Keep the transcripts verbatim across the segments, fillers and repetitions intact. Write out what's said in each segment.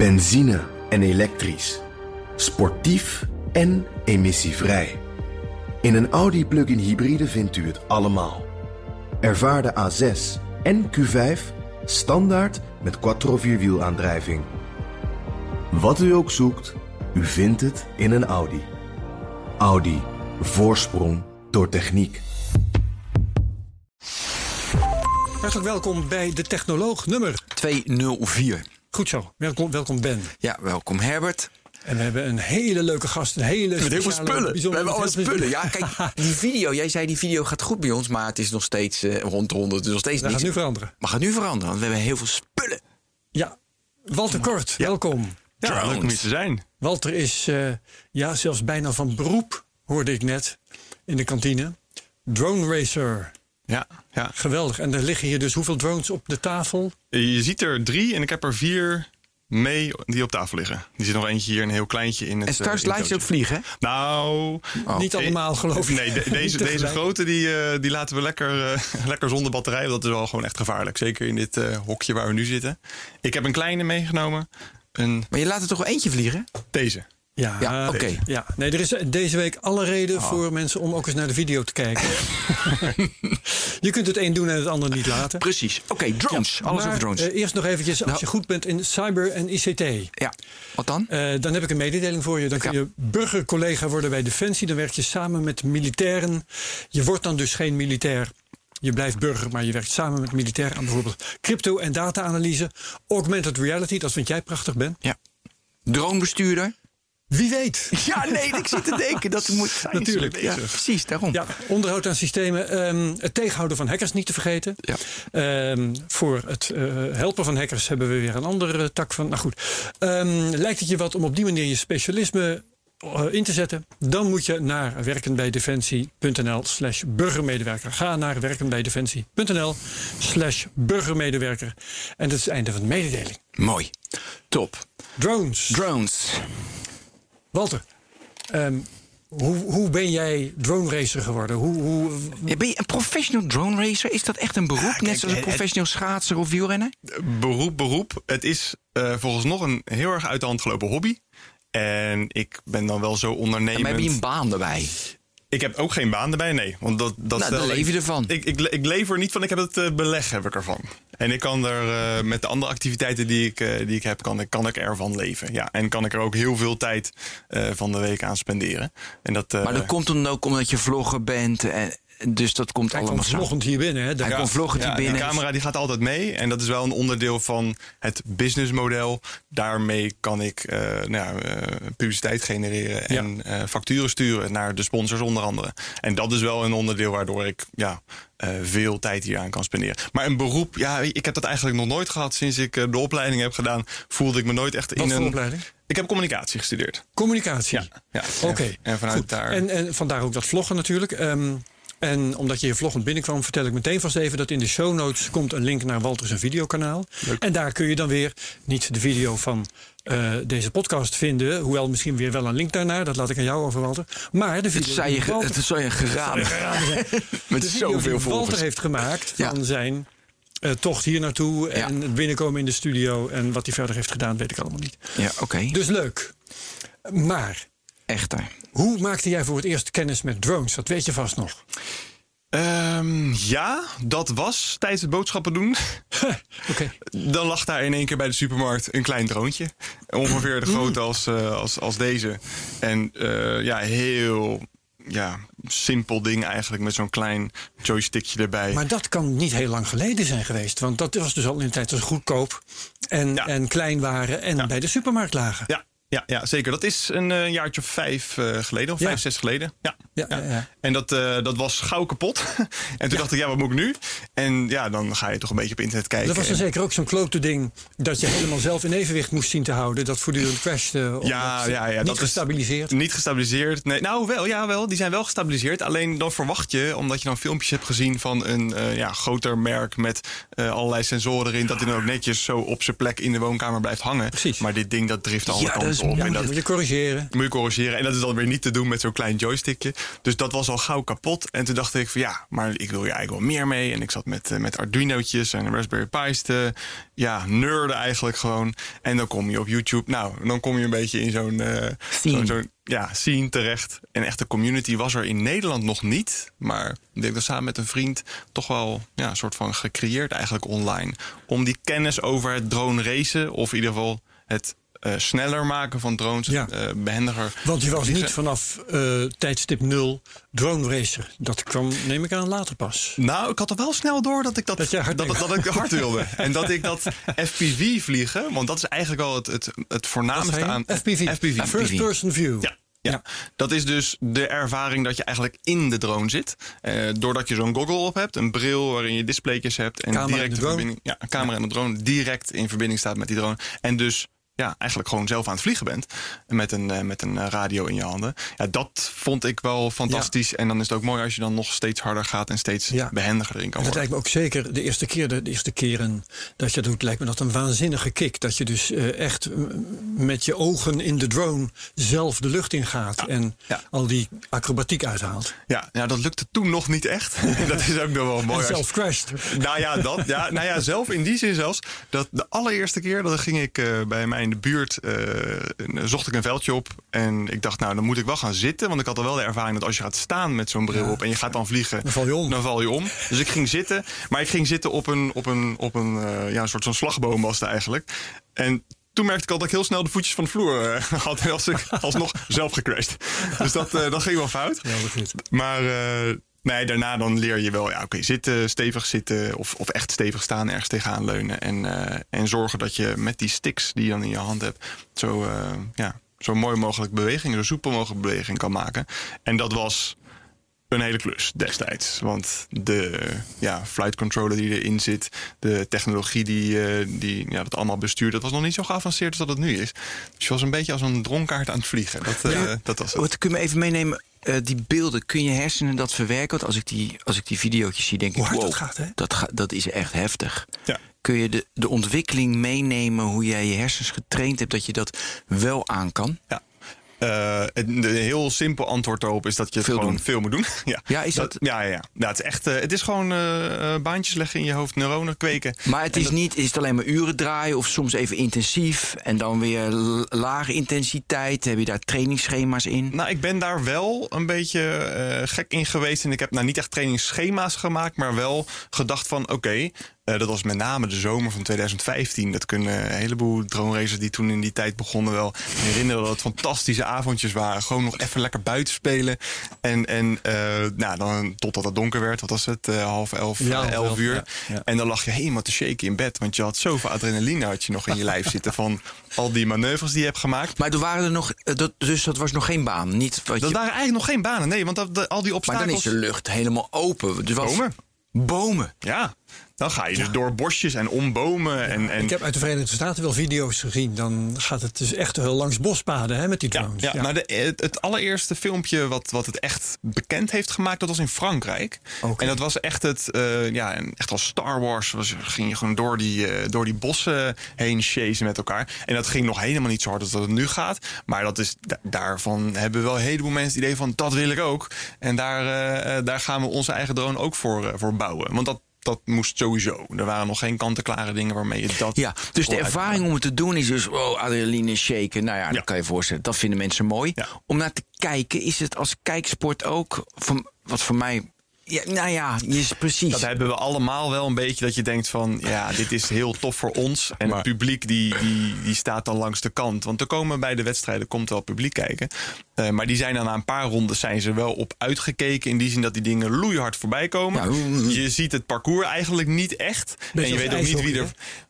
Benzine en elektrisch. Sportief en emissievrij. In een Audi plug-in hybride vindt u het allemaal. Ervaar de A zes en Q vijf standaard met quattro vierwielaandrijving. Wat u ook zoekt, u vindt het in een Audi. Audi. Voorsprong door techniek. Hartelijk welkom bij De Technoloog nummer tweehonderdvier. Goed zo. Welkom, welkom Ben. Ja, welkom Herbert. En we hebben een hele leuke gast. Een hele Met heel veel speciale, spullen. We hebben alle heel spullen. Ja, kijk, die video. Jij zei die video gaat goed bij ons, maar het is nog steeds uh, rond honderd. Het is nog steeds Dat niks. gaat nu veranderen. Maar gaat nu veranderen, want we hebben heel veel spullen. Ja. Walter Kort, Ja. welkom. Ja, leuk om hier te zijn. Walter is uh, ja, zelfs bijna van beroep, hoorde ik net in de kantine. Drone racer. Ja, ja. Geweldig. En er liggen hier dus hoeveel drones op de tafel? Je ziet er drie en ik heb er vier mee die op tafel liggen. Die zit nog eentje hier, een heel kleintje in het. En straks uh, laat je ook vliegen, hè? Nou, Oh. Niet allemaal, geloof ik. nee, de, deze, deze grote die, uh, die laten we lekker, uh, lekker zonder batterij. Want dat is wel gewoon echt gevaarlijk. Zeker in dit uh, hokje waar we nu zitten. Ik heb een kleine meegenomen. Een... Maar je laat er toch wel eentje vliegen? Deze. Ja, Ja, oké. okay. ja. Nee, er is deze week alle reden Oh. voor mensen om ook eens naar de video te kijken. Je kunt het een doen en het ander niet laten. Precies. Oké, okay, drones. Ja, Alles maar, over drones. Uh, eerst nog eventjes, als Nou. je goed bent in cyber en I C T. Ja, wat dan? Uh, dan heb ik een mededeling voor je. Dan kun Ja. je burgercollega worden bij Defensie. Dan werk je samen met militairen. Je wordt dan dus geen militair. Je blijft burger, maar je werkt samen met militairen aan bijvoorbeeld crypto- en data-analyse. Augmented reality, dat vind jij prachtig, Ben. Ja. Dronebestuurder. Wie weet. Ja, nee, ik zit te denken dat het moet zijn. Natuurlijk. Ja, precies, daarom. Ja, onderhoud aan systemen. Um, het tegenhouden van hackers niet te vergeten. Ja. Um, voor het uh, helpen van hackers hebben we weer een andere tak van. Nou goed, um, lijkt het je wat om op die manier je specialisme uh, in te zetten? Dan moet je naar werkenbijdefensie.nl slash burgermedewerker. Ga naar werkenbijdefensie.nl slash burgermedewerker. En dat is het einde van de mededeling. Mooi. Top. Drones. Drones. Walter, um, hoe, hoe ben jij drone racer geworden? Hoe, hoe... Ja, ben je een professional drone racer? Is dat echt een beroep? Ja, kijk, Net zoals een het- professional schaatser of wielrenner? Beroep, beroep. Het is uh, volgens nog een heel erg uit de hand gelopen hobby. En ik ben dan wel zo ondernemend. Maar heb je een baan erbij? Ik heb ook geen baan erbij, nee. Want dat, dat Nou, stel dan leef je ervan. Ik, ik, ik leef er niet van, ik heb het uh, beleg heb ik ervan. En ik kan er uh, met de andere activiteiten die ik, uh, die ik heb, kan ik, kan ik ervan leven. Ja, en kan ik er ook heel veel tijd uh, van de week aan spenderen. En dat, uh, Maar dat komt dan ook omdat je vlogger bent. En, dus dat komt Hij allemaal komt samen. vloggend hier binnen. Hè? Hij Ja. komt vloggend hier ja, binnen. Die camera die gaat altijd mee. En dat is wel een onderdeel van het businessmodel. Daarmee kan ik uh, nou ja, uh, publiciteit genereren en uh, facturen sturen naar de sponsors onder andere. En dat is wel een onderdeel waardoor ik ja, uh, veel tijd hier aan kan spenderen. Maar een beroep, ja, ik heb dat eigenlijk nog nooit gehad. Sinds ik uh, de opleiding heb gedaan, voelde ik me nooit echt Wat in voor een... opleiding? Ik heb communicatie gestudeerd. Communicatie. Ja, ja. Oké. En, en vanuit Goed. daar... En, en vandaar ook dat vloggen natuurlijk. Um, en omdat je hier vloggend binnenkwam, vertel ik meteen vast even dat in de show notes komt een link naar Walter's videokanaal. Leuk. En daar kun je dan weer niet de video van uh, deze podcast vinden. Hoewel misschien weer wel een link daarnaar. Dat laat ik aan jou over, Walter. Maar de Het video zou je, die ge- Walter, het zou je geraden. Met de video die zoveel Walter volgers. heeft gemaakt Ja. van zijn uh, tocht hier naartoe. En Ja. het binnenkomen in de studio. En wat hij verder heeft gedaan, weet ik allemaal niet. Ja, oké. Okay. Dus leuk. Maar Echter. hoe maakte jij voor het eerst kennis met drones? Dat weet je vast nog. Um, ja, dat was tijdens het boodschappen doen. Oké. Dan lag daar in één keer bij de supermarkt een klein droontje. Ongeveer de grootte als, uh, als, als deze. En uh, ja, heel ja, simpel ding eigenlijk met zo'n klein joystickje erbij. Maar dat kan niet heel lang geleden zijn geweest. Want dat was dus al in de tijd dat ze goedkoop en, Ja. en klein waren en Ja. bij de supermarkt lagen. Ja, ja, ja, zeker. Dat is een uh, jaartje of vijf uh, geleden, of Ja. vijf, zes geleden. Ja. Ja, ja, ja. En dat, uh, dat was gauw kapot. En toen dacht ik, ja, wat moet ik nu? En ja, dan ga je toch een beetje op internet kijken. Dat was dan En- zeker ook zo'n klote ding dat je helemaal zelf in evenwicht moest zien te houden. Dat voortdurend crashte. omdat Ja, ze ja, ja, niet dat is gestabiliseerd. Niet gestabiliseerd. Nee, nou, wel, ja, wel. Die zijn wel gestabiliseerd. Alleen dan verwacht je, omdat je dan filmpjes hebt gezien van een uh, ja, groter merk met uh, allerlei sensoren erin, dat hij dan ook netjes zo op zijn plek in de woonkamer blijft hangen. Precies. Maar dit ding, dat drift alle Ja, kanten dat op. Ja, en dat moet je corrigeren. Moet je corrigeren. En dat is dan weer niet te doen met zo'n klein joystickje. Dus dat was al gauw kapot. En toen dacht ik van ja, maar ik wil hier eigenlijk wel meer mee. En ik zat met, uh, met Arduino'tjes en Raspberry Pi's te ja, nerden eigenlijk gewoon. En dan kom je op YouTube. Nou, dan kom je een beetje in zo'n uh, zo'n zo ja, scene terecht. En echte community was er in Nederland nog niet. Maar ik denk dat samen met een vriend toch wel ja, een soort van gecreëerd eigenlijk online. Om die kennis over het drone racen, of in ieder geval het uh, sneller maken van drones, ja. uh, behendiger. Want je was niet vanaf uh, tijdstip nul drone racer. Dat kwam, neem ik aan, later pas. Nou, ik had er wel snel door dat ik dat, dat, hard, dat, dat, dat ik hard wilde. En dat ik dat F P V vliegen, want dat is eigenlijk wel het, het, het voornaamste aan... F P V, F P V. First Person View. Ja. Ja. ja, dat is dus de ervaring dat je eigenlijk in de drone zit. Uh, doordat je zo'n goggle op hebt, een bril waarin je displaytjes hebt. En camera direct de de verbinding, ja, een camera en de drone direct in verbinding staat met die drone. En dus ja, eigenlijk gewoon zelf aan het vliegen bent. Met een, uh, met een radio in je handen. Ja, dat vond ik wel fantastisch. Ja. En dan is het ook mooi als je dan nog steeds harder gaat en steeds ja. behendiger erin kan dat worden. lijkt me ook zeker de eerste keer, de, de eerste keren dat je dat doet, lijkt me dat een waanzinnige kick. Dat je dus uh, echt met je ogen in de drone zelf de lucht in gaat. Ja. En ja. al die acrobatiek uithaalt. Ja, ja, dat lukte toen nog niet echt. Dat is ook nog wel mooi. En zelf crashed. Nou ja, dat, ja, nou ja, zelf in die zin zelfs. Dat de allereerste keer, dat ging ik uh, bij mij in de buurt, uh, zocht ik een veldje op. En ik dacht, nou, dan moet ik wel gaan zitten. Want ik had al wel de ervaring dat als je gaat staan met zo'n bril ja. op en je gaat dan vliegen, dan val je om. Dan val je om. Dus ik ging zitten. Maar ik ging zitten op een, op een, op een, uh, ja, een soort zo'n slagboom was het eigenlijk. En toen merkte ik al dat ik heel snel de voetjes van de vloer uh, had. En als ik alsnog zelf gecrashed. Dus dat, uh, dat ging wel fout. Ja, dat goed. Maar uh, nee, daarna dan leer je wel, ja, oké, okay, zitten, stevig zitten. Of, of echt stevig staan, ergens tegenaan leunen. En, uh, en zorgen dat je met die sticks die je dan in je hand hebt, zo, uh, ja, zo mooi mogelijk beweging, zo soepel mogelijk beweging kan maken. En dat was een hele klus destijds. Want de ja, flight controller die erin zit, de technologie die, uh, die ja, dat allemaal bestuurt, dat was nog niet zo geavanceerd als dat het nu is. Dus je was een beetje als een dronkaard aan het vliegen. Dat, uh, ja. dat was het. Wat kun je me even meenemen? Uh, die beelden, kun je hersenen dat verwerken? Want als ik die, als ik die video's zie, denk ik, wow, dat, gaat, hè? Dat, ga, dat is echt heftig. Ja. Kun je de, de ontwikkeling meenemen, hoe jij je hersens getraind hebt, dat je dat wel aan kan? Ja. Uh, een heel simpel antwoord daarop is dat je het veel gewoon doen. veel moet doen. ja. ja, is dat? dat ja, ja, ja. ja, het is echt. Uh, het is gewoon uh, baantjes leggen in je hoofd, neuronen kweken. Maar het is dat... niet, is het alleen maar uren draaien of soms even intensief en dan weer lage intensiteit? Heb je daar trainingsschema's in? Nou, ik ben daar wel een beetje uh, gek in geweest en ik heb nou niet echt trainingsschema's gemaakt, maar wel gedacht van oké. Okay, Uh, dat was met name de zomer van tweeduizend vijftien. Dat kunnen een heleboel drone racers die toen in die tijd begonnen wel herinneren dat het fantastische avondjes waren. Gewoon nog even lekker buiten spelen. En, en uh, nou, dan totdat het donker werd. Wat was het? Uh, half elf, ja, uh, elf uur. Ja, ja. En dan lag je helemaal te shaken in bed. Want je had zoveel adrenaline had je nog in je lijf zitten van al die manoeuvres die je hebt gemaakt. Maar er waren er nog, dat, dus dat was nog geen baan? Niet wat dat je... waren eigenlijk nog geen banen. Nee, want dat, de, al die obstakels. Maar dan is de lucht helemaal open. Dus bomen. Bomen. Ja. Dan ga je dus ja. door bosjes en om bomen. Ja, en, en... Ik heb uit de Verenigde Staten wel video's gezien. Dan gaat het dus echt langs bospaden, hè, met die drones. Ja, ja. ja. Nou, de, het, het allereerste filmpje wat, wat het echt bekend heeft gemaakt, dat was in Frankrijk. Okay. En dat was echt het, uh, ja, echt als Star Wars. Was, ging je gewoon door die, uh, door die bossen heen chasen met elkaar. En dat ging nog helemaal niet zo hard als dat het nu gaat. Maar dat is, da- daarvan hebben wel een heleboel mensen het idee van, dat wil ik ook. En daar, uh, daar gaan we onze eigen drone ook voor, uh, voor bouwen. Want dat Dat moest sowieso. Er waren nog geen kant-en-klare dingen waarmee je dat... Ja, dus de ervaring om het te doen is dus... oh, adrenaline shaken. Nou ja, ja, dat kan je voorstellen. Dat vinden mensen mooi. Ja. Om naar te kijken, is het als kijksport ook... Voor, wat voor mij... Ja, nou ja, is precies. Dat hebben we allemaal wel een beetje. Dat je denkt van, ja, dit is heel tof voor ons. En maar het publiek die, die, die staat dan langs de kant. Want er komen bij de wedstrijden komt wel publiek kijken. Uh, maar die zijn dan na een paar rondes zijn ze wel op uitgekeken. In die zin dat die dingen loeihard voorbij komen. Ja. Je ziet het parcours eigenlijk niet echt. Beetje en je weet ook niet wie er...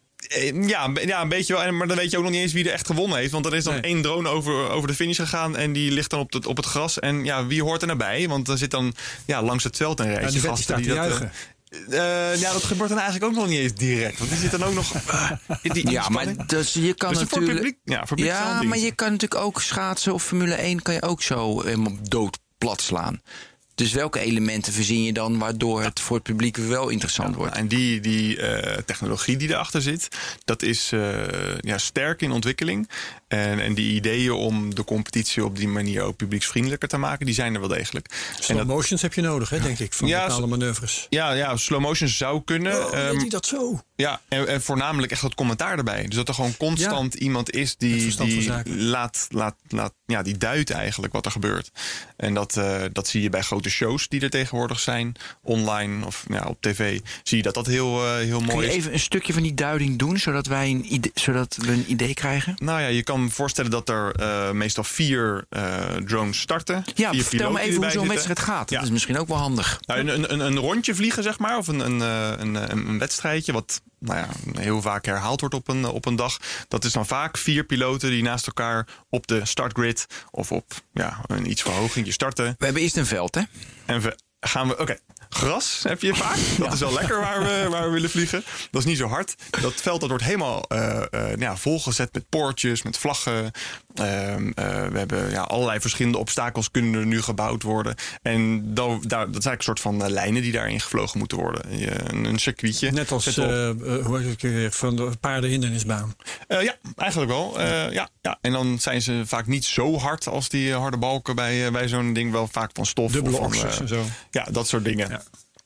Ja, ja, een beetje wel. Maar dan weet je ook nog niet eens wie er echt gewonnen heeft. Want er is dan nee. één drone over, over de finish gegaan. En die ligt dan op het, op het gras. En ja, wie hoort er naar bij? Want er zit dan ja, langs het veld een rijtje ja, die gasten die die dat... juichen. Uh, ja, dat gebeurt dan eigenlijk ook nog niet eens direct. Want die zit dan ook nog... Uh, die ja, maar dus je kan dus natuurlijk... Publiek, ja, publiek ja maar je kan natuurlijk ook schaatsen of Formule één... kan je ook zo helemaal dood plat slaan. Dus welke elementen verzin je dan waardoor het voor het publiek wel interessant Ja, wordt? en die, die uh, technologie die erachter zit, dat is uh, ja, sterk in ontwikkeling. En, en die ideeën om de competitie op die manier ook publieksvriendelijker te maken, die zijn er wel degelijk. Slow dat, motions heb je nodig, hè, denk ik, van ja, bepaalde manoeuvres. Ja, ja, slow motions zou kunnen. Oh, deed hij dat zo? Ja, en, en voornamelijk echt dat commentaar erbij. Dus dat er gewoon constant ja. iemand is die, die laat, laat, laat, ja, die duidt eigenlijk wat er gebeurt. En dat, uh, dat zie je bij grote shows die er tegenwoordig zijn, online of ja, op tv. Zie je dat dat heel, uh, heel mooi is. Kun je even een stukje van die duiding doen, zodat wij een idee, zodat we een idee krijgen? Nou ja, je kan me voorstellen dat er uh, meestal vier uh, drones starten. Ja, vier vertel me even hoe zo'n wedstrijd gaat. Ja. Dat is misschien ook wel handig. Nou, een, een, een rondje vliegen, zeg maar, of een, een, een, een, een wedstrijdje, wat nou ja, heel vaak herhaald wordt op een, op een dag. Dat is dan vaak vier piloten die naast elkaar op de startgrid of op ja, een iets verhoging starten. We hebben eerst een veld, hè? En we gaan we... Oké. Okay. Gras heb je vaak. Dat ja. is wel lekker waar we, waar we willen vliegen. Dat is niet zo hard. Dat veld dat wordt helemaal uh, uh, ja, volgezet met poortjes, met vlaggen. Uh, uh, we hebben ja, allerlei verschillende obstakels kunnen er nu gebouwd worden. En dat, daar, dat zijn eigenlijk een soort van uh, lijnen die daarin gevlogen moeten worden. Je, een, een circuitje. Net als uh, uh, hoe heet het weer, van de paardenhindernisbaan. Uh, ja, eigenlijk wel. Uh, ja, ja. En dan zijn ze vaak niet zo hard als die harde balken bij, uh, bij zo'n ding. Wel vaak van stof. Dubbele of van, oksels uh, en zo. Ja, dat soort dingen. Ja.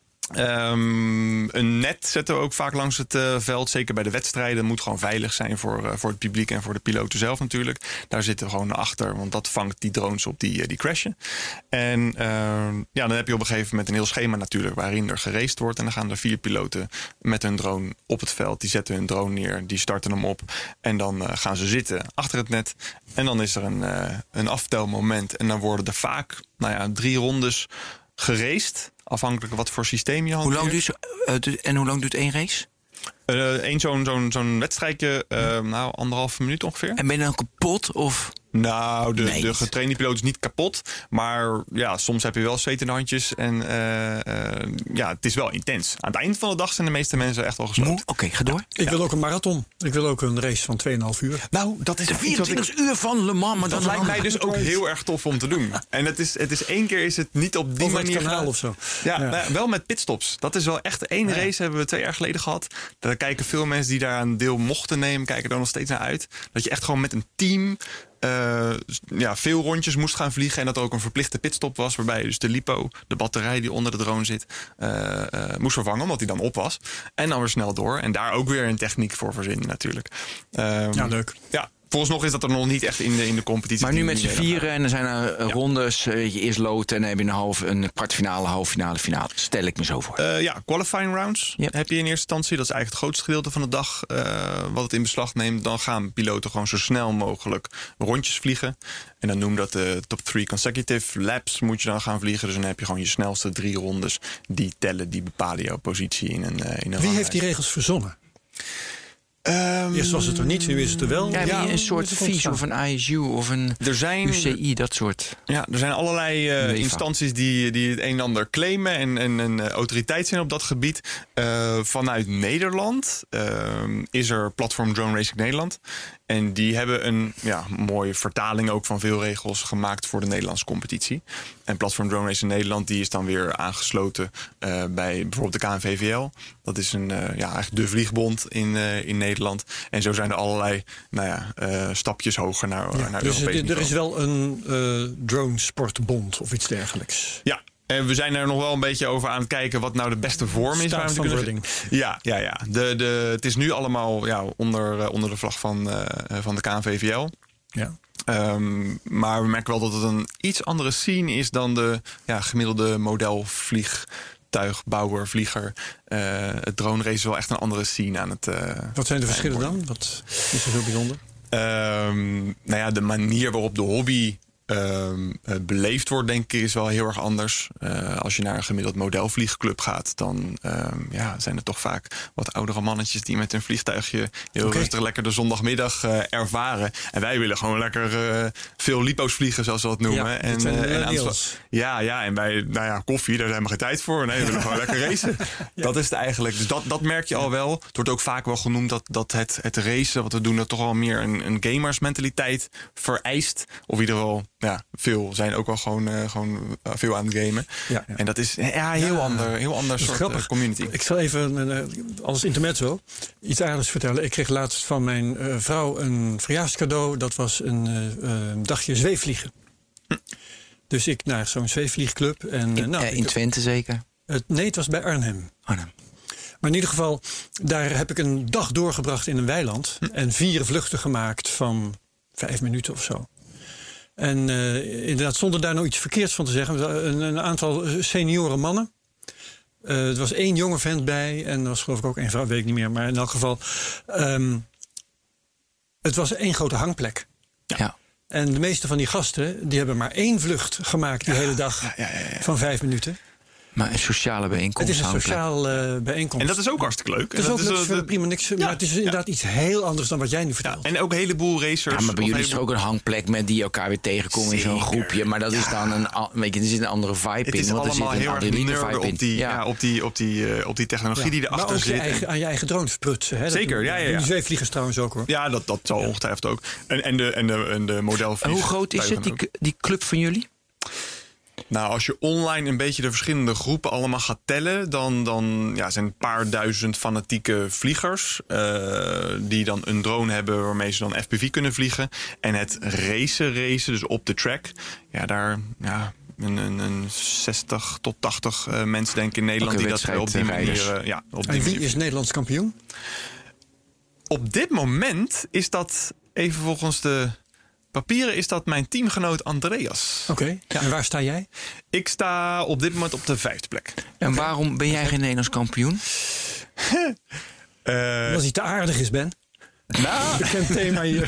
Um, een net zetten we ook vaak langs het uh, veld. Zeker bij de wedstrijden. Het moet gewoon veilig zijn voor, uh, voor het publiek en voor de piloten zelf natuurlijk. Daar zitten we gewoon achter. Want dat vangt die drones op die, uh, die crashen. En uh, ja, dan heb je op een gegeven moment een heel schema natuurlijk. Waarin er geraced wordt. En dan gaan er vier piloten met hun drone op het veld. Die zetten hun drone neer. Die starten hem op. En dan uh, gaan ze zitten achter het net. En dan is er een, uh, een aftelmoment. En dan worden er vaak nou ja, drie rondes geraced. Afhankelijk wat voor systeem je hanteert. Hoe lang duurt, uh, en hoe lang duurt één race? Eén uh, zo'n zo'n zo'n wedstrijdje, uh, nou anderhalve minuut ongeveer. En ben je dan kapot of? Nou, de, nee. de getrainde piloot is niet kapot. Maar ja, soms heb je wel zweet in de handjes. En uh, uh, ja, het is wel intens. Aan het eind van de dag zijn de meeste mensen echt wel gesloopt. Oké, okay, ga door. Ik ja. wil ook een marathon. Ik wil ook een race van twee komma vijf uur. Nou, dat is de vierentwintig ik... uur van Le Mans. Maar dat dan lijkt mij dus ook heel erg tof om te doen. En het is, het is één keer is het niet op die of manier het kanaal of zo. Ja, ja. Nou, wel met pitstops. Dat is wel echt één race ja. hebben we twee jaar geleden gehad. Daar kijken veel mensen die daar een deel mochten nemen, kijken er nog steeds naar uit. Dat je echt gewoon met een team Uh, ja, veel rondjes moest gaan vliegen. En dat er ook een verplichte pitstop was. Waarbij je dus de lipo, de batterij die onder de drone zit, uh, uh, moest vervangen. Omdat die dan op was. En dan weer snel door. En daar ook weer een techniek voor verzinnen natuurlijk. Um, ja, leuk. Ja. Volgens nog is dat er nog niet echt in de, in de competitie. Maar nu met z'n vieren en er zijn er ja. rondes. Uh, je eerst loten en dan heb je een, half, een kwartfinale, halve finale, finale. Stel ik me zo voor. Uh, ja, qualifying rounds yep. heb je in eerste instantie. Dat is eigenlijk het grootste gedeelte van de dag uh, wat het in beslag neemt. Dan gaan piloten gewoon zo snel mogelijk rondjes vliegen. En dan noem dat de top three consecutive laps moet je dan gaan vliegen. Dus dan heb je gewoon je snelste drie rondes. Die tellen, die bepalen jouw positie in een, uh, in een Wie ranglijst. heeft die regels verzonnen? Um, Eerst was het er niet, nu is het er wel. Ja, ja een soort V I S of een I S U of een er zijn, U C I, dat soort. Ja, er zijn allerlei uh, instanties die, die het een en ander claimen en, en een uh, autoriteit zijn op dat gebied. Uh, vanuit Nederland uh, is er Platform Drone Racing Nederland. En die hebben een ja, mooie vertaling ook van veel regels gemaakt voor de Nederlandse competitie. En Platform Drone Racing Nederland die is dan weer aangesloten uh, bij bijvoorbeeld de K N V V L. Dat is een, uh, ja, eigenlijk de vliegbond in, uh, in Nederland. En zo zijn er allerlei nou ja, uh, stapjes hoger naar, ja, naar dus Europees er is wel een uh, drone sportbond of iets dergelijks. Ja. En we zijn er nog wel een beetje over aan het kijken wat nou de beste vorm is. Staat van wording. Ja, ja, ja. De, de, het is nu allemaal ja, onder, uh, onder de vlag van, uh, van de K N V V L. Ja. Um, maar we merken wel dat het een iets andere scene is dan de ja, gemiddelde modelvliegtuigbouwer, vlieger. Uh, het drone race is wel echt een andere scene aan het. Uh, wat zijn de verschillen dan? Wat is er zo bijzonder? Um, nou ja, de manier waarop de hobby Um, uh, beleefd wordt, denk ik, is wel heel erg anders. Uh, als je naar een gemiddeld modelvliegclub gaat, dan um, ja, zijn er toch vaak wat oudere mannetjes die met hun vliegtuigje heel okay. rustig lekker de zondagmiddag uh, ervaren. En wij willen gewoon lekker uh, veel lipo's vliegen, zoals we dat noemen. Ja, en, uh, en aansla- ja, ja, en wij, nou ja, koffie, daar hebben we geen tijd voor. Nee, we willen gewoon lekker racen. Ja. Dat is het eigenlijk. Dus dat, dat merk je al wel. Het wordt ook vaak wel genoemd dat, dat het, het racen, wat we doen, dat toch wel meer een, een gamersmentaliteit vereist. Of in ieder geval ja, veel zijn ook wel gewoon, uh, gewoon veel aan het gamen. Ja, ja. En dat is ja, heel ja. ander, heel ander soort grappig. community. Ik zal even uh, als intermezzo iets aardigs vertellen. Ik kreeg laatst van mijn uh, vrouw een verjaarscadeau. Dat was een uh, uh, dagje zweefvliegen. Hm. Dus ik naar zo'n zweefvliegclub. En, uh, in, nou, uh, in ik, Twente zeker? Het, nee, het was bij Arnhem. Arnhem. Maar in ieder geval, daar heb ik een dag doorgebracht in een weiland. Hm. En vier vluchten gemaakt van vijf minuten of zo. En uh, inderdaad, zonder daar nou iets verkeerds van te zeggen. Een, een aantal senioren mannen. Uh, er was één jonge vent bij. En er was geloof ik ook één vrouw, weet ik niet meer. Maar in elk geval, um, het was één grote hangplek. Ja. En de meeste van die gasten, die hebben maar één vlucht gemaakt die ja, hele dag ja, ja, ja, ja. van vijf minuten. Maar een sociale bijeenkomst. Het is een sociale uh, bijeenkomst. En dat is ook hartstikke leuk. Het is ook dat leuk, is, uh, uh, prima niks. Ja, maar het is inderdaad ja. iets heel anders dan wat jij nu vertelt. Ja, en ook een heleboel racers. Ja, maar bij jullie is er heleboel... ook een hangplek met die elkaar weer tegenkomen Zeker. in zo'n groepje. Maar dat ja. is dan een, weet je, er zit een andere vibe in. Het is want allemaal er zit heel een erg nerden op die, ja. Ja, op die, op die, uh, op die technologie ja. die erachter maar ook zit. Je eigen, aan je eigen drone sprutsen. Hè? Zeker, dat, ja, ja, ja. Die zweefvliegers trouwens ook hoor. Ja, dat, dat zal ja. ongetwijfeld ook. En, en de, en de, en de modelvlieg. Hoe groot is het, die, die club van jullie? Nou, als je online een beetje de verschillende groepen allemaal gaat tellen... dan, dan ja, zijn een paar duizend fanatieke vliegers... Uh, die dan een drone hebben waarmee ze dan F P V kunnen vliegen. En het racen, racen, dus op de track... ja, daar... Ja, Een, een, een zestig tot tachtig uh, mensen denk ik in Nederland... Okay, die dat op die manier... Uh, ja, op die en wie manier. is Nederlands kampioen? Op dit moment is dat, even volgens de papieren... is dat mijn teamgenoot Andreas. Oké, okay. ja. En waar sta jij? Ik sta op dit moment op de vijfde plek. En okay. waarom ben jij geen Nederlands kampioen? uh, Als hij te aardig is, Ben. Nou, bekend thema hier.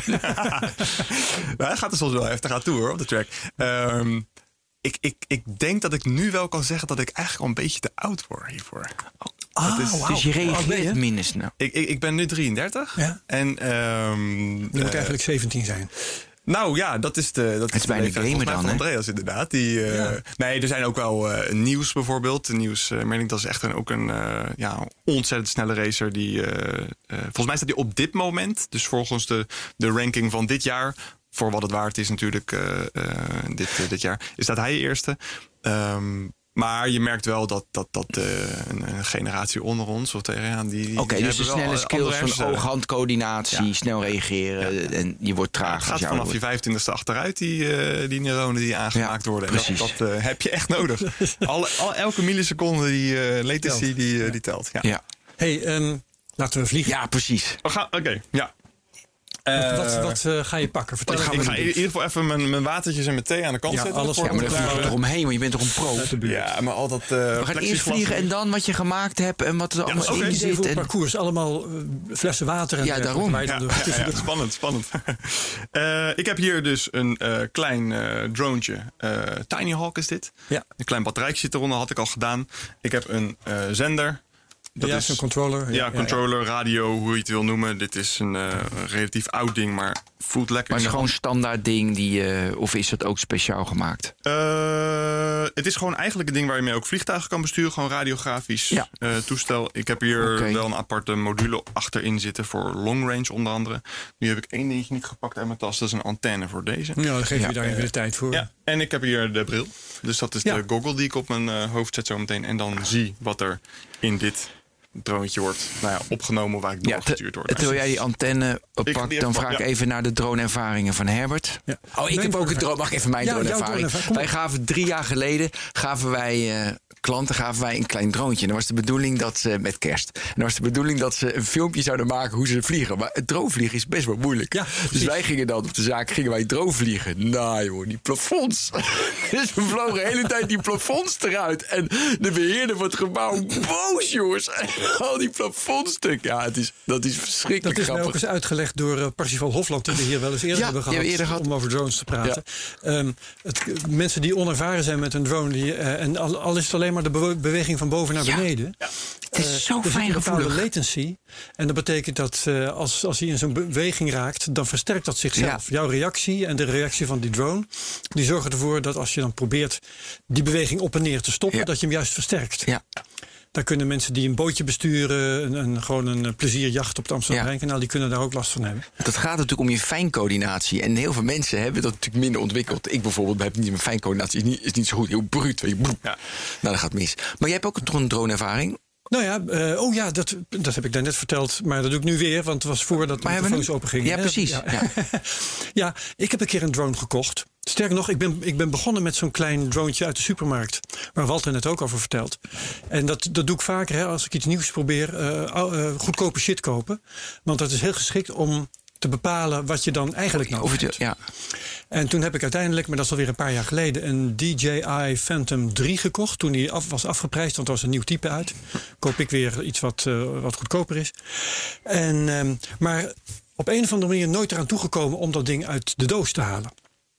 nou, hij gaat er soms wel heftig aan toe hoor, op de track. Um, Ik, ik, ik denk dat ik nu wel kan zeggen dat ik eigenlijk al een beetje te oud word hiervoor. Oh, is, wow. Dus je reageert minder snel. Ik, ik, ik ben nu drieëndertig. Ja. En, um, je moet uh, eigenlijk zeventien zijn. Nou ja, dat is de dat het is de bijna gamer dan, van Andreas inderdaad. Die, uh, ja. Nee, er zijn ook wel uh, nieuws bijvoorbeeld. Nieuws, uh, Merlink, dat is echt een, ook een uh, ja, ontzettend snelle racer. Die, uh, uh, volgens mij staat hij op dit moment, dus volgens de, de ranking van dit jaar... voor wat het waard is natuurlijk uh, uh, dit, uh, dit jaar, is dat hij eerste. Um, maar je merkt wel dat, dat, dat uh, een, een generatie onder ons... of tegen ja, die, die Oké, okay, dus de snelle skills van oog-handcoördinatie, ja. snel reageren... Ja, ja. en je wordt traag. Ja, het gaat vanaf wordt. je vijfentwintigste achteruit, die, uh, die neuronen die aangemaakt ja, worden. Precies. Dat, dat uh, heb je echt nodig. Alle, al, elke milliseconde die uh, latency die, uh, die telt. Ja. Ja. Hey, um, laten we vliegen. Ja, precies. Oké, okay, ja. Uh, wat wat uh, ga je pakken? Vertel ik ga, ik ga in ieder geval even mijn, mijn watertjes en mijn thee aan de kant ja, zetten. Alles ja, maar dan vlieg je eromheen, want je bent toch een pro? Ja, maar al dat uh, we gaan eerst vliegen en dan wat je gemaakt hebt en wat er ja, allemaal okay. in zit. Voor het en... parcours, allemaal uh, flessen water. En ja, daarom. Ja, ja, ja, ja, spannend, spannend. uh, ik heb hier dus een uh, klein uh, droontje. Uh, Tiny Hawk is dit. Ja. Een klein batterijtje zit eronder, had ik al gedaan. Ik heb een uh, zender. Dat ja, is een controller. Ja, ja controller, ja, ja. radio, hoe je het wil noemen. Dit is een uh, relatief oud ding, maar voelt lekker. Maar het is gewoon een standaard ding, die, uh, of is het ook speciaal gemaakt? Uh, het is gewoon eigenlijk een ding waar je mee ook vliegtuigen kan besturen. Gewoon radiografisch ja. uh, toestel. Ik heb hier okay. wel een aparte module achterin zitten voor long range onder andere. Nu heb ik één dingetje niet gepakt uit mijn tas. Dat is een antenne voor deze. Ja, dan geef je ja. daar even de tijd voor. Ja. En ik heb hier de bril. Dus dat is ja. de goggle die ik op mijn uh, hoofd zet zo meteen. En dan zie wat er in dit droontje wordt nou ja, opgenomen waar ik doorgestuurd word. Ja, terwijl jij die antenne pakt, dan vraag ik ja. even naar de droneervaringen van Herbert. Ja. Oh, ik nee, heb ook een drone. Mag ik even mijn ja, droneervaring? Wij gaven drie jaar geleden gaven wij uh, klanten gaven wij een klein droontje. En dan was de bedoeling dat ze met kerst. En dan was de bedoeling dat ze een filmpje zouden maken hoe ze vliegen. Maar het dronevliegen is best wel moeilijk. Ja, dus wij gingen dan op de zaak gingen wij drone vliegen. Nou joh, die plafonds. Dus we vlogen de hele tijd die plafonds eruit. En de beheerder van het gebouw boos, jongens. Al die plafondstuk. Ja, het is, dat is verschrikkelijk Dat is grappig. mij ook eens uitgelegd door uh, Parsifal Hofland, die we hier wel eens eerder ja, hebben gehad, eerder gehad om over drones te praten. Ja. Um, het, mensen die onervaren zijn met een drone, die, uh, en al, al is het alleen maar de bewe- beweging van boven naar ja. beneden. Ja. Het is zo uh, fijn gevoelig. latency. En dat betekent dat uh, als, als hij in zo'n beweging raakt, dan versterkt dat zichzelf. Ja. Jouw reactie en de reactie van die drone, die zorgen ervoor dat als je dan probeert die beweging op en neer te stoppen, ja. dat je hem juist versterkt. Ja. Daar kunnen mensen die een bootje besturen, een, een, gewoon een plezierjacht op het Amsterdam-Rijnkanaal, die kunnen daar ook last van hebben. Dat gaat natuurlijk om je fijncoördinatie. En heel veel mensen hebben dat natuurlijk minder ontwikkeld. Ik bijvoorbeeld heb niet mijn fijncoördinatie, is niet, is niet zo goed. Heel bruut. Weet je, ja. Nou, dat gaat mis. Maar jij hebt ook een drone-ervaring. Nou ja, uh, oh ja, dat, dat heb ik daarnet verteld. Maar dat doe ik nu weer, want het was voordat de microfoons open gingen. Ja, precies. Ja. Ja. Ja, ik heb een keer een drone gekocht. Sterker nog, ik ben, ik ben begonnen met zo'n klein droontje uit de supermarkt. Waar Walter net ook over vertelt. En dat, dat doe ik vaker hè, als ik iets nieuws probeer. Uh, uh, goedkope shit kopen. Want dat is heel geschikt om te bepalen wat je dan eigenlijk nodig hebt. Ja. En toen heb ik uiteindelijk, maar dat is alweer een paar jaar geleden, een D J I Phantom drie gekocht. Toen die af, was afgeprijsd, want er was een nieuw type uit. Koop ik weer iets wat, uh, wat goedkoper is. En, um, maar op een of andere manier nooit eraan toegekomen om dat ding uit de doos te halen.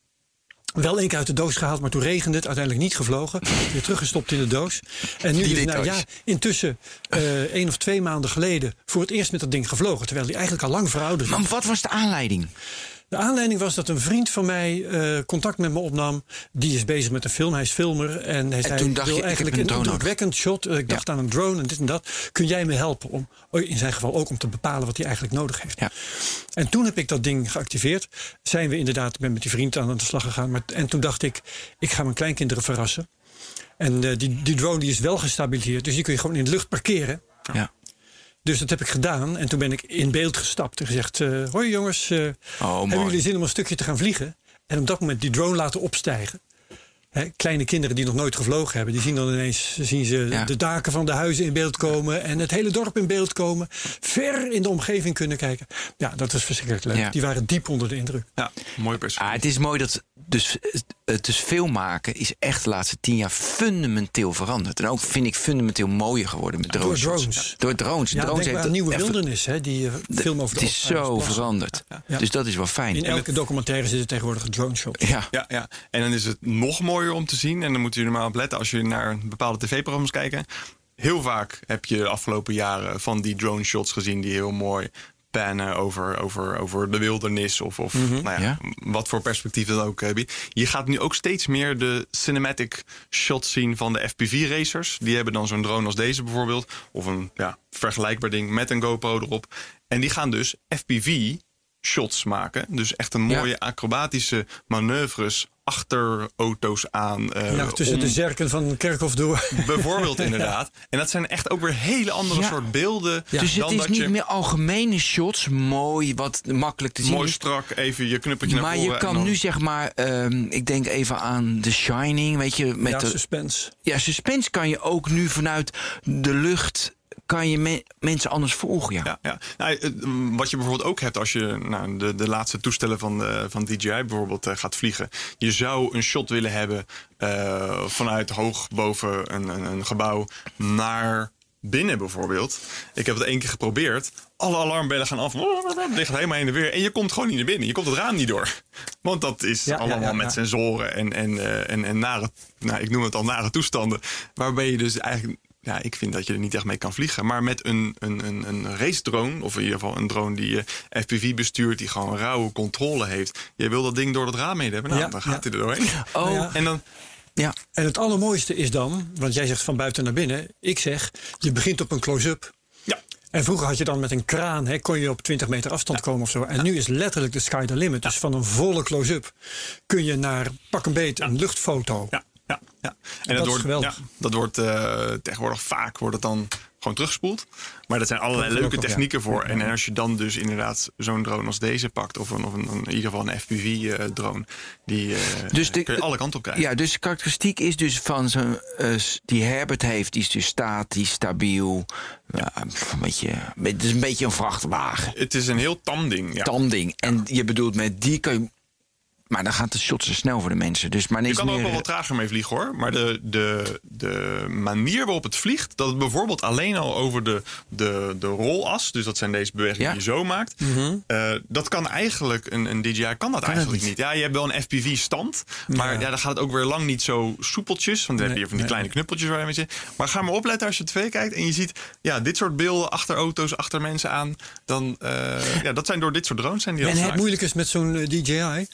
Wel één keer uit de doos gehaald, maar toen regende het. Uiteindelijk niet gevlogen. Weer teruggestopt in de doos. En nu is nou ja, intussen uh, één of twee maanden geleden voor het eerst met dat ding gevlogen. Terwijl die eigenlijk al lang verouderd was. Maar wat was de aanleiding? De aanleiding was dat een vriend van mij uh, contact met me opnam. Die is bezig met een film, hij is filmer. En hij en zei, toen dacht wil je, eigenlijk een een drone indrukwekkend shot. Uh, ik dacht ja. aan een drone en dit en dat. Kun jij me helpen? Om, in zijn geval ook om te bepalen wat hij eigenlijk nodig heeft. Ja. En toen heb ik dat ding geactiveerd. Zijn we inderdaad, ik ben met die vriend aan de slag gegaan. Maar, en toen dacht ik, ik ga mijn kleinkinderen verrassen. En uh, die, die drone die is wel gestabiliseerd. Dus die kun je gewoon in de lucht parkeren. Ja. Dus dat heb ik gedaan. En toen ben ik in beeld gestapt en gezegd, Uh, hoi jongens, uh, oh, hebben jullie zin om een stukje te gaan vliegen? En op dat moment die drone laten opstijgen. He, kleine kinderen die nog nooit gevlogen hebben, die zien dan ineens zien ze ja. de daken van de huizen in beeld komen. En het hele dorp in beeld komen. Ver in de omgeving kunnen kijken. Ja, dat was verschrikkelijk leuk. Ja. Die waren diep onder de indruk. Ja, mooi perspectief. Ah, het is mooi dat dus, dus film maken is echt de laatste tien jaar fundamenteel veranderd. En ook vind ik fundamenteel mooier geworden met drones. Door drones. Door drones. Ja, drones denk maar aan Nieuwe Wildernis, hè, die uh, film over de Het is zo veranderd. Ja, ja. Dus dat is wel fijn. In elke documentaire zitten tegenwoordig een drone shot. Ja. Ja, ja. En dan is het nog mooier om te zien. En dan moeten jullie maar op letten als jullie naar bepaalde tv-programma's kijken. Heel vaak heb je de afgelopen jaren van die drone shots gezien die heel mooi pannen over, over, over de wildernis of, of mm-hmm. nou ja, ja. wat voor perspectief dan ook heb je. Je gaat nu ook steeds meer de cinematic shots zien van de F P V-racers. Die hebben dan zo'n drone als deze bijvoorbeeld. Of een ja, vergelijkbaar ding met een GoPro erop. En die gaan dus F P V-shots maken. Dus echt een mooie ja. acrobatische manoeuvres achter auto's aan. Uh, ja, tussen om... de zerken van Kerkhof door. Bijvoorbeeld, inderdaad. En dat zijn echt ook weer hele andere ja. soort beelden. Ja. Dus het is niet je... meer algemene shots. Mooi, wat makkelijk te zien. Mooi strak, even je knuppertje naar maar voren. Maar je kan dan... nu zeg maar, um, ik denk even aan The Shining. Weet je, met ja, de... suspense. Ja, suspense kan je ook nu vanuit de lucht kan je me- mensen anders volgen, ja. ja, ja. Nou, wat je bijvoorbeeld ook hebt als je nou, de, de laatste toestellen van, de, van D J I bijvoorbeeld uh, gaat vliegen. Je zou een shot willen hebben uh, vanuit hoog boven een, een, een gebouw naar binnen bijvoorbeeld. Ik heb het één keer geprobeerd. Alle alarmbellen gaan af. Het ligt helemaal heen en weer. En je komt gewoon niet naar binnen. Je komt het raam niet door. Want dat is ja, allemaal ja, ja, ja. met sensoren en, en, uh, en, en nare, nou, ik noem het al nare toestanden. Waarbij je dus eigenlijk... Ja, ik vind dat je er niet echt mee kan vliegen. Maar met een, een, een, een race drone, of in ieder geval een drone die je F P V bestuurt, die gewoon rauwe controle heeft. Je wil dat ding door dat raam heen hebben. Nou, ja, dan gaat ja. hij er doorheen. Oh, ja. En dan... Ja. En het allermooiste is dan, want jij zegt van buiten naar binnen. Ik zeg, je begint op een close-up. Ja. En vroeger had je dan met een kraan, hè, kon je op twintig meter afstand ja. komen of zo. En ja. nu is letterlijk de sky the limit. Ja. Dus van een volle close-up kun je naar pak een beet een ja. luchtfoto. Ja. Ja, ja. En dat, dat, wordt, wordt, ja, dat wordt uh, tegenwoordig vaak wordt het dan gewoon teruggespoeld. Maar dat zijn allerlei dat leuke technieken op, ja. voor. En, en als je dan dus inderdaad zo'n drone als deze pakt, of, een, of een, een, in ieder geval een F P V-drone, die uh, dus de, kun je alle kanten op krijgen. Ja, dus de karakteristiek is dus van zo'n uh, die Herbert heeft, die is dus statisch, stabiel. Ja, een beetje, het is een beetje een vrachtwagen. Het is een heel tam ding. Ja. Tam ding. En ja. je bedoelt met die kan je. Maar dan gaat de shot zo snel voor de mensen. Dus maar je kan er meer... ook wel wat trager mee vliegen hoor. Maar de, de, de manier waarop het vliegt, dat het bijvoorbeeld alleen al over de, de, de rolas, dus dat zijn deze bewegingen ja. die je zo maakt. Mm-hmm. Uh, dat kan eigenlijk, een, een D J I kan dat kan eigenlijk niet. niet. Ja, je hebt wel een F P V-stand. Maar ja. ja, dan gaat het ook weer lang niet zo soepeltjes. Want dan nee, heb je van die nee. kleine knuppeltjes waar je mee zit. Maar ga maar opletten als je tv kijkt en je ziet ja, dit soort beelden achter auto's, achter mensen aan. Dan, uh, ja, dat zijn door dit soort drones. Zijn die en het moeilijke is met zo'n D J I. Nou?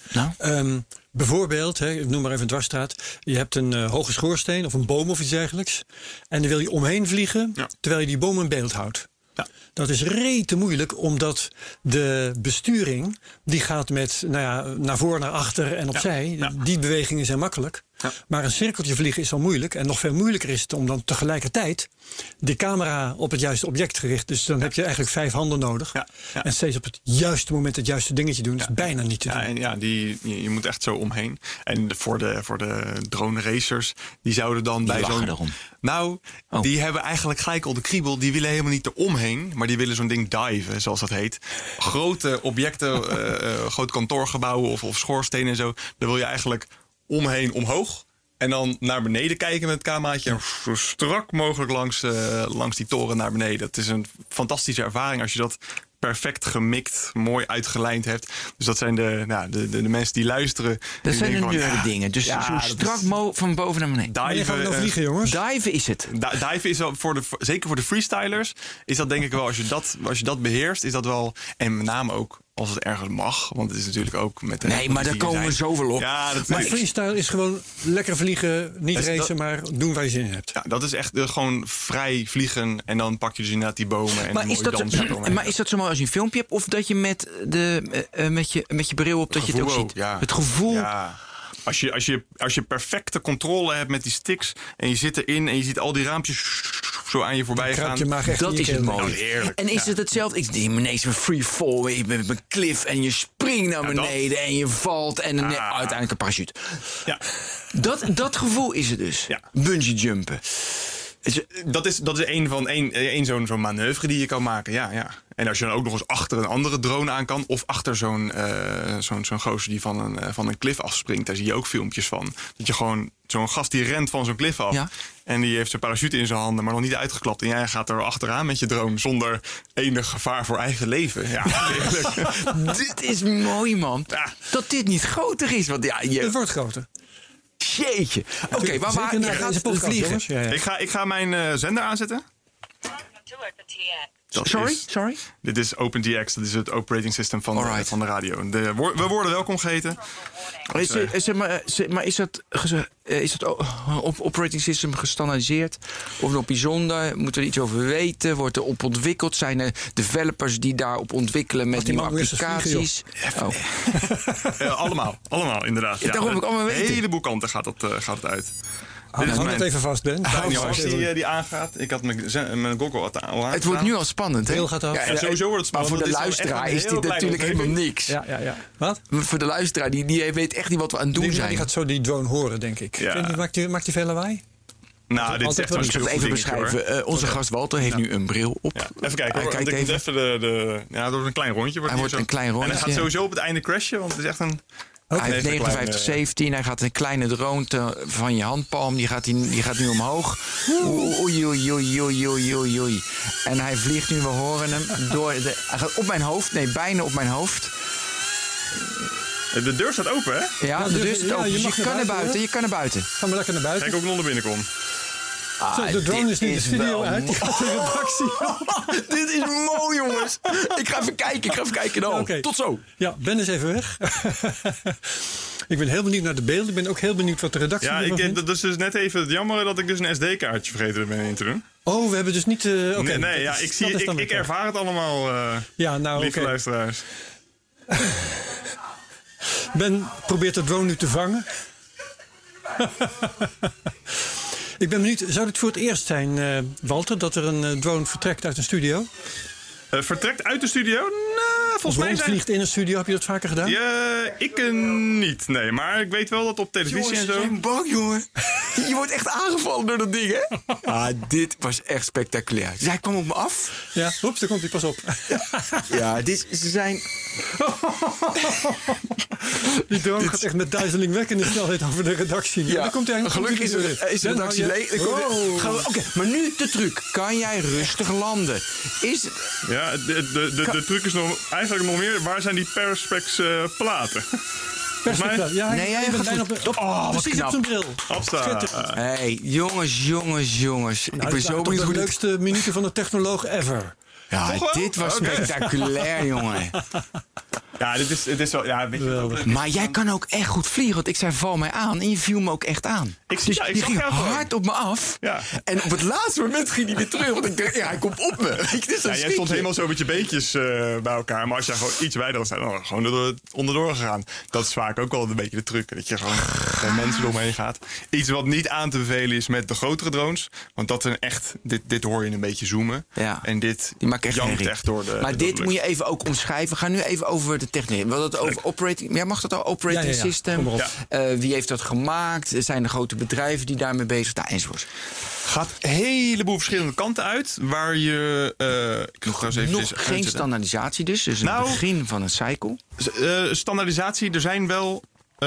Um, bijvoorbeeld, hè, ik noem maar even een dwarsstraat. Je hebt een uh, hoge schoorsteen of een boom of iets dergelijks. En dan wil je omheen vliegen, ja. terwijl je die boom in beeld houdt. Ja. Dat is rete moeilijk, omdat de besturing... die gaat met nou ja, naar voor, naar achter en opzij. Ja. Ja. Die bewegingen zijn makkelijk. Ja. Maar een cirkeltje vliegen is al moeilijk. En nog veel moeilijker is het om dan tegelijkertijd... de camera op het juiste object gericht. Dus dan ja. heb je eigenlijk vijf handen nodig. Ja. Ja. En steeds op het juiste moment het juiste dingetje doen. Dat ja. is bijna niet te ja, doen. En ja, die, je, je moet echt zo omheen. En de, voor, de, voor de drone racers, die zouden dan die bij zo'n... erom. Nou, oh. die hebben eigenlijk gelijk al de kriebel. Die willen helemaal niet eromheen. Maar die willen zo'n ding diven, zoals dat heet. Grote objecten, uh, uh, grote kantoorgebouwen of, of schoorstenen en zo. Daar wil je eigenlijk omheen omhoog. En dan naar beneden kijken met het cameraatje. En zo strak mogelijk langs, uh, langs die toren naar beneden. Het is een fantastische ervaring als je dat perfect gemikt, mooi uitgelijnd hebt. Dus dat zijn de, nou, de, de, de mensen die luisteren. Dat die zijn de van, ja, dingen. Dus ja, zo strak is, mo- van boven naar beneden. Diven, nou vliegen, jongens. Diven is het. D- diven is wel voor de, zeker voor de freestylers, is dat denk ik wel, als je dat, als je dat beheerst, is dat wel, en met name ook als het ergens mag, want het is natuurlijk ook met de... Nee, maar daar komen zijn. we zoveel op. Ja, dat maar is, freestyle is gewoon lekker vliegen, niet dat, racen, maar doen waar je zin in hebt. Ja, dat is echt uh, gewoon vrij vliegen en dan pak je dus inderdaad die bomen en maar een is mooie dat dans. zo, maar is dat zo mooi als je een filmpje hebt, of dat je met, de, uh, met, je, met je bril op dat het je het ook ook, ziet? Ja. Het gevoel... Ja. Als je, als, je, als je perfecte controle hebt met die sticks en je zit erin en je ziet al die raampjes zo aan je voorbij gaan. Je dat is het mooie. Nou, heerlijk. En is ja. het hetzelfde? Ik zie ineens een free fall met een cliff en je springt naar beneden ja, en je valt en dan ah. uiteindelijk een parachute. Ja. Dat, dat gevoel is het dus. Ja. Bungee jumpen. Dat is, dat is een van één, één zo'n, zo'n manoeuvre die je kan maken, ja, ja. En als je dan ook nog eens achter een andere drone aan kan, of achter zo'n, uh, zo'n, zo'n gozer die van een, uh, van een cliff afspringt, daar zie je ook filmpjes van. Dat je gewoon, zo'n gast die rent van zo'n cliff af. Ja. En die heeft zijn parachute in zijn handen, maar nog niet uitgeklapt. En jij gaat er achteraan met je drone zonder enig gevaar voor eigen leven. Ja, dit is mooi, man. Ja. Dat dit niet groter is. Want ja, je... Het wordt groter. Jeetje. Oké, okay, maar waar je gaat vliegen. Ja, ja. Ik, ga, ik ga mijn uh, zender aanzetten. Dat sorry? Is, sorry? Dit is OpenTX, dat is het operating system van, de, van de radio. De, we worden welkom geheten. Is, is, is, maar, maar is dat, is dat op operating system gestandaardiseerd? Of nog bijzonder? Moeten we er iets over weten? Wordt er op ontwikkeld? Zijn er developers die daarop ontwikkelen met nieuwe applicaties? Oh. ja, allemaal, allemaal inderdaad. Ja, daarom ik allemaal weten. Een heleboel kanten gaat het, uh, gaat het uit. Hou het mijn... even vast, Ben. Als die, die aangaat. Ik had mijn, mijn goggle al aan. Het wordt nu al spannend, hè? Heel gaat af. Ja, ja, sowieso wordt het spannend. Maar voor de luisteraar is dit natuurlijk helemaal niks. Ja, ja, ja. Wat? Voor de luisteraar, die, die weet echt niet wat we aan het doen die, zijn. Die gaat zo die drone horen, denk ik. Ja. Maakt die, maakt die veel lawaai? Nou, dit is echt ik zal het even beschrijven. Uh, onze gast Walter heeft ja. nu een bril op. Ja. Even kijken, hoor, want ik moet even de, de... Ja, door een klein rondje. Hij wordt een klein rondje. En hij gaat sowieso op het einde crashen, want het is echt een... Okay. Hij heeft negenenvijftig zeventien, hij gaat een kleine drone te, van je handpalm, die gaat, die, die gaat nu omhoog. Oei, oei, oei, oei, oei, oei, oei. En hij vliegt nu, we horen hem, door de, hij gaat op mijn hoofd, nee, bijna op mijn hoofd. De deur staat open, hè? Ja, de deur staat open, ja, je, dus je kan naar buiten, buiten, je kan naar buiten. Ga maar lekker naar buiten. Kijk ook nog naar binnen kom. Ah, Zo, de drone is niet de studio uit, die gaat de redactie. Dit is mooi, jongens. Ik ga even kijken, ik ga even kijken. Nou, okay. Tot zo. Ja, Ben is even weg. Ik ben heel benieuwd naar de beelden. Ik ben ook heel benieuwd wat de redactie ja, ervan vindt. Ja, dat is dus net even het jammer dat ik dus een S D-kaartje vergeten ben in te doen. Oh, we hebben dus niet... Uh, okay, nee, nee ja, ik, zie, ik, ik ervaar het allemaal, uh, ja, nou, lieve okay. luisteraars. Ben probeert de drone nu te vangen. Ik ben benieuwd, zou dit voor het eerst zijn, uh, Walter, dat er een uh, drone vertrekt uit een studio? Uh, vertrekt uit de studio? Nou, volgens mij zijn... vliegt in een studio, heb je dat vaker gedaan? Ja, ik uh, niet, nee. Maar ik weet wel dat op televisie Jongens, en zo... je bent bang, jongen. Je wordt echt aangevallen door dat ding, hè? Ah, dit was echt spectaculair. Dus hij kwam op me af. Ja, oeps, daar komt hij, pas op. Ja, dit, ze zijn... Die drone dit... gaat echt met duizelingwekkende snelheid over de redactie. Ja, dan komt hij gelukkig is, er, is de redactie leeg. Oké, okay, maar nu de truc. Kan jij rustig landen? Is... Ja, de, de, de, kan... de truc is nog, eigenlijk nog meer... Waar zijn die perspex uh, platen? Mij... Ja, nee, jij gaat bijna op de... Oh, wat knap. Op zijn bril. Hé, hey, jongens, jongens, jongens. Nou, ik ben zo benieuwd hoe de leukste dit... minuten van de technoloog ever. Ja, dit was okay. spectaculair, jongen. Ja, dit is, dit is wel... Ja, weet je, wel, Maar jij kan ook echt goed vliegen. Want ik zei, val mij aan. En je viel me ook echt aan. Ik, dus ja, ik je zag ging jou gewoon. hard op me af. Ja. En op het laatste moment ging hij weer terug. Want ik dacht, ja, hij komt op me. Weet je, dit is Ja, jij stond helemaal zo met je beentjes uh, bij elkaar. Maar als jij gewoon iets wijder was, dan gewoon er onderdoor gegaan. Dat is vaak ook wel een beetje de truc. Dat je gewoon bij mensen eromheen gaat. Iets wat niet aan te bevelen is met de grotere drones. Want dat zijn echt... Dit, dit hoor je een beetje zoomen. Ja. En dit Die maakt echt jankt herrie. echt door de... Maar door dit de moet je even ook omschrijven. We gaan nu even over de techniek. We hadden het over operating... Ja, mag dat al? Operating Ja, ja, ja. system. Kom maar op. Uh, wie heeft dat gemaakt? Zijn er grote bedrijven die daarmee bezig zijn? Nou, enzovoort. gaat een heleboel verschillende kanten uit. Waar je... Uh, ik nog eens even Nog eens geen uitzetten. standaardisatie dus. Dus Nou, het begin van een cycle. Uh, standaardisatie, er zijn wel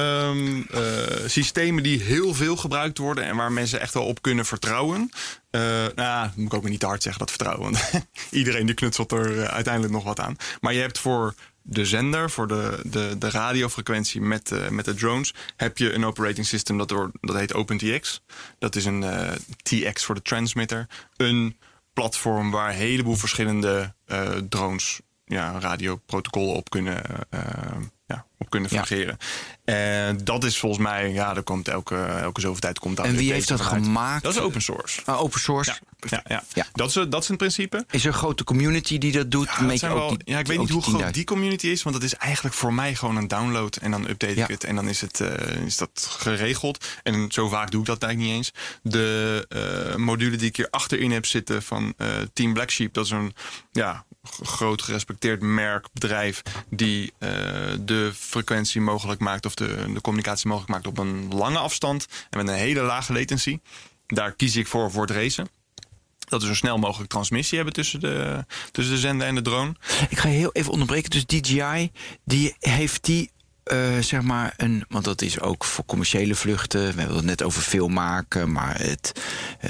um, uh, systemen die heel veel gebruikt worden en waar mensen echt wel op kunnen vertrouwen. Uh, nou, moet ik ook weer niet te hard zeggen, dat vertrouwen. Want iedereen die knutselt er uh, uiteindelijk nog wat aan. Maar je hebt voor de zender, voor de, de, de radiofrequentie met, uh, met de drones, heb je een operating system dat, door, dat heet OpenTX. Dat is een uh, T X voor de transmitter. Een platform waar een heleboel verschillende uh, drones, ja, radioprotocollen op kunnen, uh, ja, op kunnen fungeren. En ja. dat is volgens mij, ja, er komt elke, elke zoveel tijd komt daar. En wie heeft dat uit. gemaakt? Dat is open source. Ah, open source. Ja, ja, ja. ja. Dat, is, dat is een principe. Is er een grote community die dat doet? Ja, dat zijn ook wel, die, ja, ik weet niet hoe groot die community is, want dat is eigenlijk voor mij gewoon een download en dan update ik ja. het en dan is, het, uh, is dat geregeld. En zo vaak doe ik dat eigenlijk niet eens. De uh, module die ik hier achterin heb zitten van uh, Team Black Sheep, dat is een ja, groot gerespecteerd merk, bedrijf die uh, de frequentie mogelijk maakt of de, de communicatie mogelijk maakt op een lange afstand en met een hele lage latency. Daar kies ik voor voor het racen. Dat we zo snel mogelijk transmissie hebben tussen de, tussen de zender en de drone. Ik ga je heel even onderbreken. Dus D J I, die heeft die, uh, zeg maar, een... Want dat is ook voor commerciële vluchten. We hebben het net over film maken, maar het... Uh,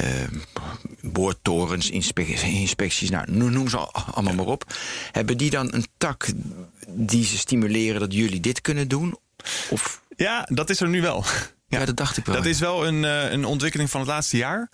boortorens, inspecties, inspecties, nou, noem ze allemaal maar op. Hebben die dan een tak die ze stimuleren dat jullie dit kunnen doen? Of... Ja, dat is er nu wel. Ja, ja, dat dacht ik wel. Dat is wel een, uh, een ontwikkeling van het laatste jaar.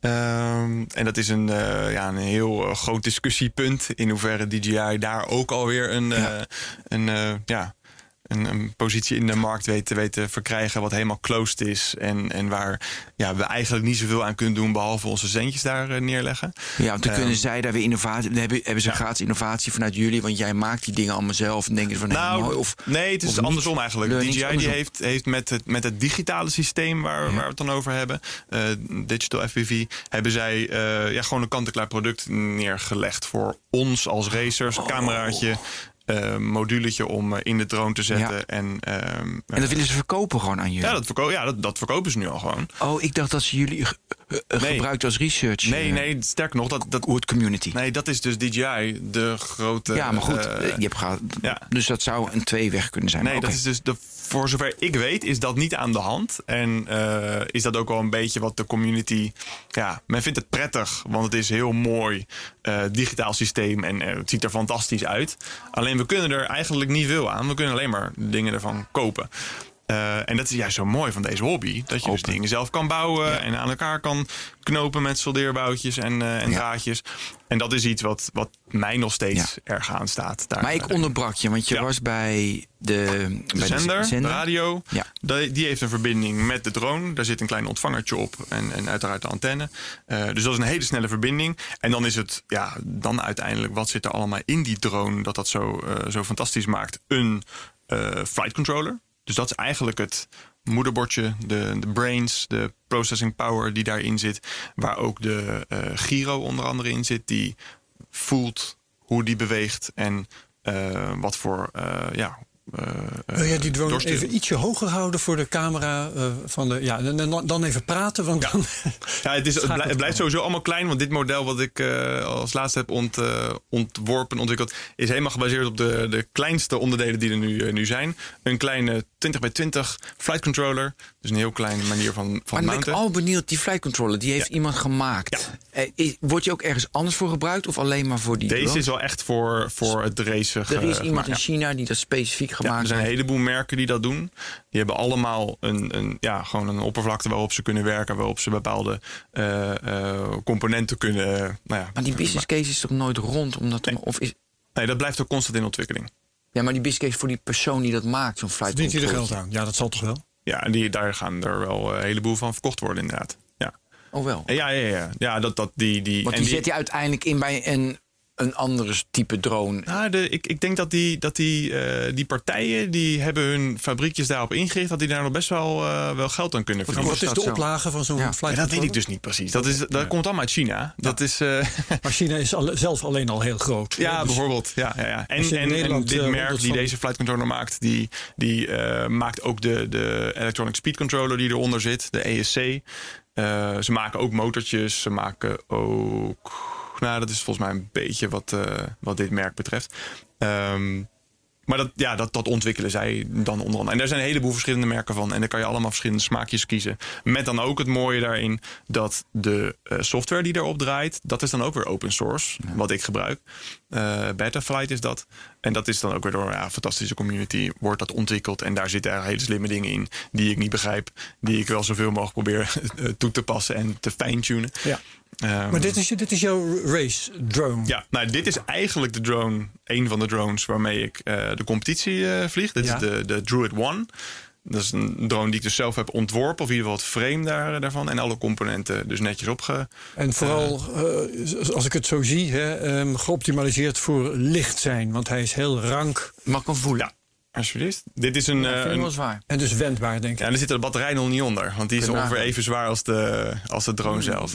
Um, en dat is een, uh, ja, een heel uh, groot discussiepunt. In hoeverre D J I daar ook alweer een, ja. uh, een, uh, ja, een, een positie in de markt weet te weten verkrijgen. Wat helemaal closed is. En, en waar ja, we eigenlijk niet zoveel aan kunnen doen. Behalve onze centjes daar uh, neerleggen. Ja, want dan um, kunnen zij daar weer innovatie. Dan hebben, hebben ze ja. gratis innovatie vanuit jullie. Want jij maakt die dingen allemaal zelf. En denken ze van nou, nee, mooi. Of, nee, het is andersom eigenlijk. D J I die heeft, heeft met, het, met het digitale systeem waar, ja. waar we het dan over hebben. Uh, Digital F P V. Hebben zij uh, ja, gewoon een kant-en-klaar product neergelegd. Voor ons als racers. Oh. Cameraatje. Uh, moduletje om uh, in de drone te zetten. Ja. En, uh, en dat willen ze verkopen gewoon aan jullie? Ja, dat, verko- ja dat, dat verkopen ze nu al gewoon. Oh, ik dacht dat ze jullie ge- uh, nee. gebruikt als research. Nee, uh, nee, sterker nog. Dat, dat, Wood community. Nee, dat is dus D J I, de grote... Ja, maar goed. Uh, je hebt gehad, ja. Dus dat zou een tweeweg kunnen zijn. Nee, okay. dat is dus... De, voor zover ik weet, is dat niet aan de hand. En uh, is dat ook wel een beetje wat de community... Ja, men vindt het prettig, want het is heel mooi uh, digitaal systeem en uh, het ziet er fantastisch uit. Alleen we kunnen er eigenlijk niet veel aan. We kunnen alleen maar dingen ervan kopen. Uh, en dat is juist zo mooi van deze hobby. Dat je Open. dus dingen zelf kan bouwen ja. en aan elkaar kan knopen met soldeerboutjes en, uh, en ja. draadjes. En dat is iets wat, wat mij nog steeds ja. erg aanstaat. Daar, maar ik onderbrak je, want je ja. was bij de, de, bij zender, de zender, de radio. Ja. Die, die heeft een verbinding met de drone. Daar zit een klein ontvangertje op en, en uiteraard de antenne. Uh, dus dat is een hele snelle verbinding. En dan is het, ja, dan uiteindelijk, wat zit er allemaal in die drone dat dat zo, uh, zo fantastisch maakt? Een uh, flight controller. Dus dat is eigenlijk het moederbordje, de, de brains, de processing power die daarin zit. Waar ook de uh, gyro onder andere in zit. Die voelt hoe die beweegt en uh, wat voor... Uh, ja, Uh, Wil jij die drone doorsturen. even ietsje hoger houden voor de camera? Uh, van de, ja, dan, dan even praten. Want ja. dan ja, het, is, het, blij, het blijft sowieso allemaal klein. Want dit model wat ik uh, als laatste heb ont, uh, ontworpen, ontwikkeld, is helemaal gebaseerd op de, de kleinste onderdelen die er nu, uh, nu zijn. Een kleine twintig bij twintig flight controller. Dus een heel kleine manier van, van maar mounten. Maar ben ik al benieuwd, die flight controller, die heeft ja. iemand gemaakt. Ja. Uh, wordt je ook ergens anders voor gebruikt of alleen maar voor die Deze drones? is wel echt voor, voor het racen. Er is uh, iemand in ja. China die dat specifiek gemaakt heeft. Ja, er zijn een heleboel merken die dat doen. Die hebben allemaal een, een, ja, gewoon een oppervlakte waarop ze kunnen werken. Waarop ze bepaalde uh, uh, componenten kunnen... Uh, nou ja, maar die business case is toch nooit rond? Omdat nee. Of is... nee, dat blijft ook constant in ontwikkeling. Ja, maar die business case voor die persoon die dat maakt, zo'n flight Verdient hij er control. geld aan? Ja, dat zal toch wel? Ja, en die, daar gaan er wel een heleboel van verkocht worden, inderdaad. Ja, Oh wel. ja, ja. ja. ja dat, dat, die, die, Want en die zet je uiteindelijk in bij een, een andere type drone. Nou, de, ik, ik denk dat die, dat die, uh, die partijen die hebben hun fabriekjes daarop ingericht, dat die daar nog best wel, uh, wel geld aan kunnen Wat, verdienen. wat is de zo? oplage van zo'n Ja. flight Ja, dat weet controller? ik dus niet precies. Dat, is, dat komt allemaal uit China. Dat is, uh, Maar China is al, zelf alleen al heel groot. ja, Dus bijvoorbeeld. Ja, ja, ja. En, als je in en, en Nederland, dit uh, merk honderd die van- deze flight controller maakt, die, die uh, maakt ook de, de electronic speed controller die eronder zit, de E S C. Uh, ze maken ook motortjes, ze maken ook... Nou, dat is volgens mij een beetje wat, uh, wat dit merk betreft. Um, maar dat, ja, dat, dat ontwikkelen zij dan onder andere. En daar zijn een heleboel verschillende merken van. En daar kan je allemaal verschillende smaakjes kiezen. Met dan ook het mooie daarin dat de uh, software die erop draait, dat is dan ook weer open source. Ja. Wat ik gebruik. Uh, Betaflight is dat. En dat is dan ook weer door ja, een fantastische community wordt dat ontwikkeld. En daar zitten er hele slimme dingen in die ik niet begrijp. Die ik wel zoveel mogelijk probeer toe te passen en te fine-tunen. Ja. Um, maar dit is, dit is jouw race drone. Ja, nou, dit is eigenlijk de drone, een van de drones waarmee ik uh, de competitie uh, vlieg. Dit ja. is de, de Druid One. Dat is een drone die ik dus zelf heb ontworpen, of in ieder geval het frame daar, daarvan. En alle componenten dus netjes opge... En vooral, uh, als ik het zo zie, hè, um, geoptimaliseerd voor licht zijn. Want hij is heel rank. Mag ik hem voelen? Ja, alsjeblieft. Dit is een... Ja, vind ik een wel zwaar. En dus wendbaar, denk ik. ja, en er zit de batterij nog niet onder. Want die is Kun ongeveer nagaan. even zwaar als de, als de drone mm. zelf.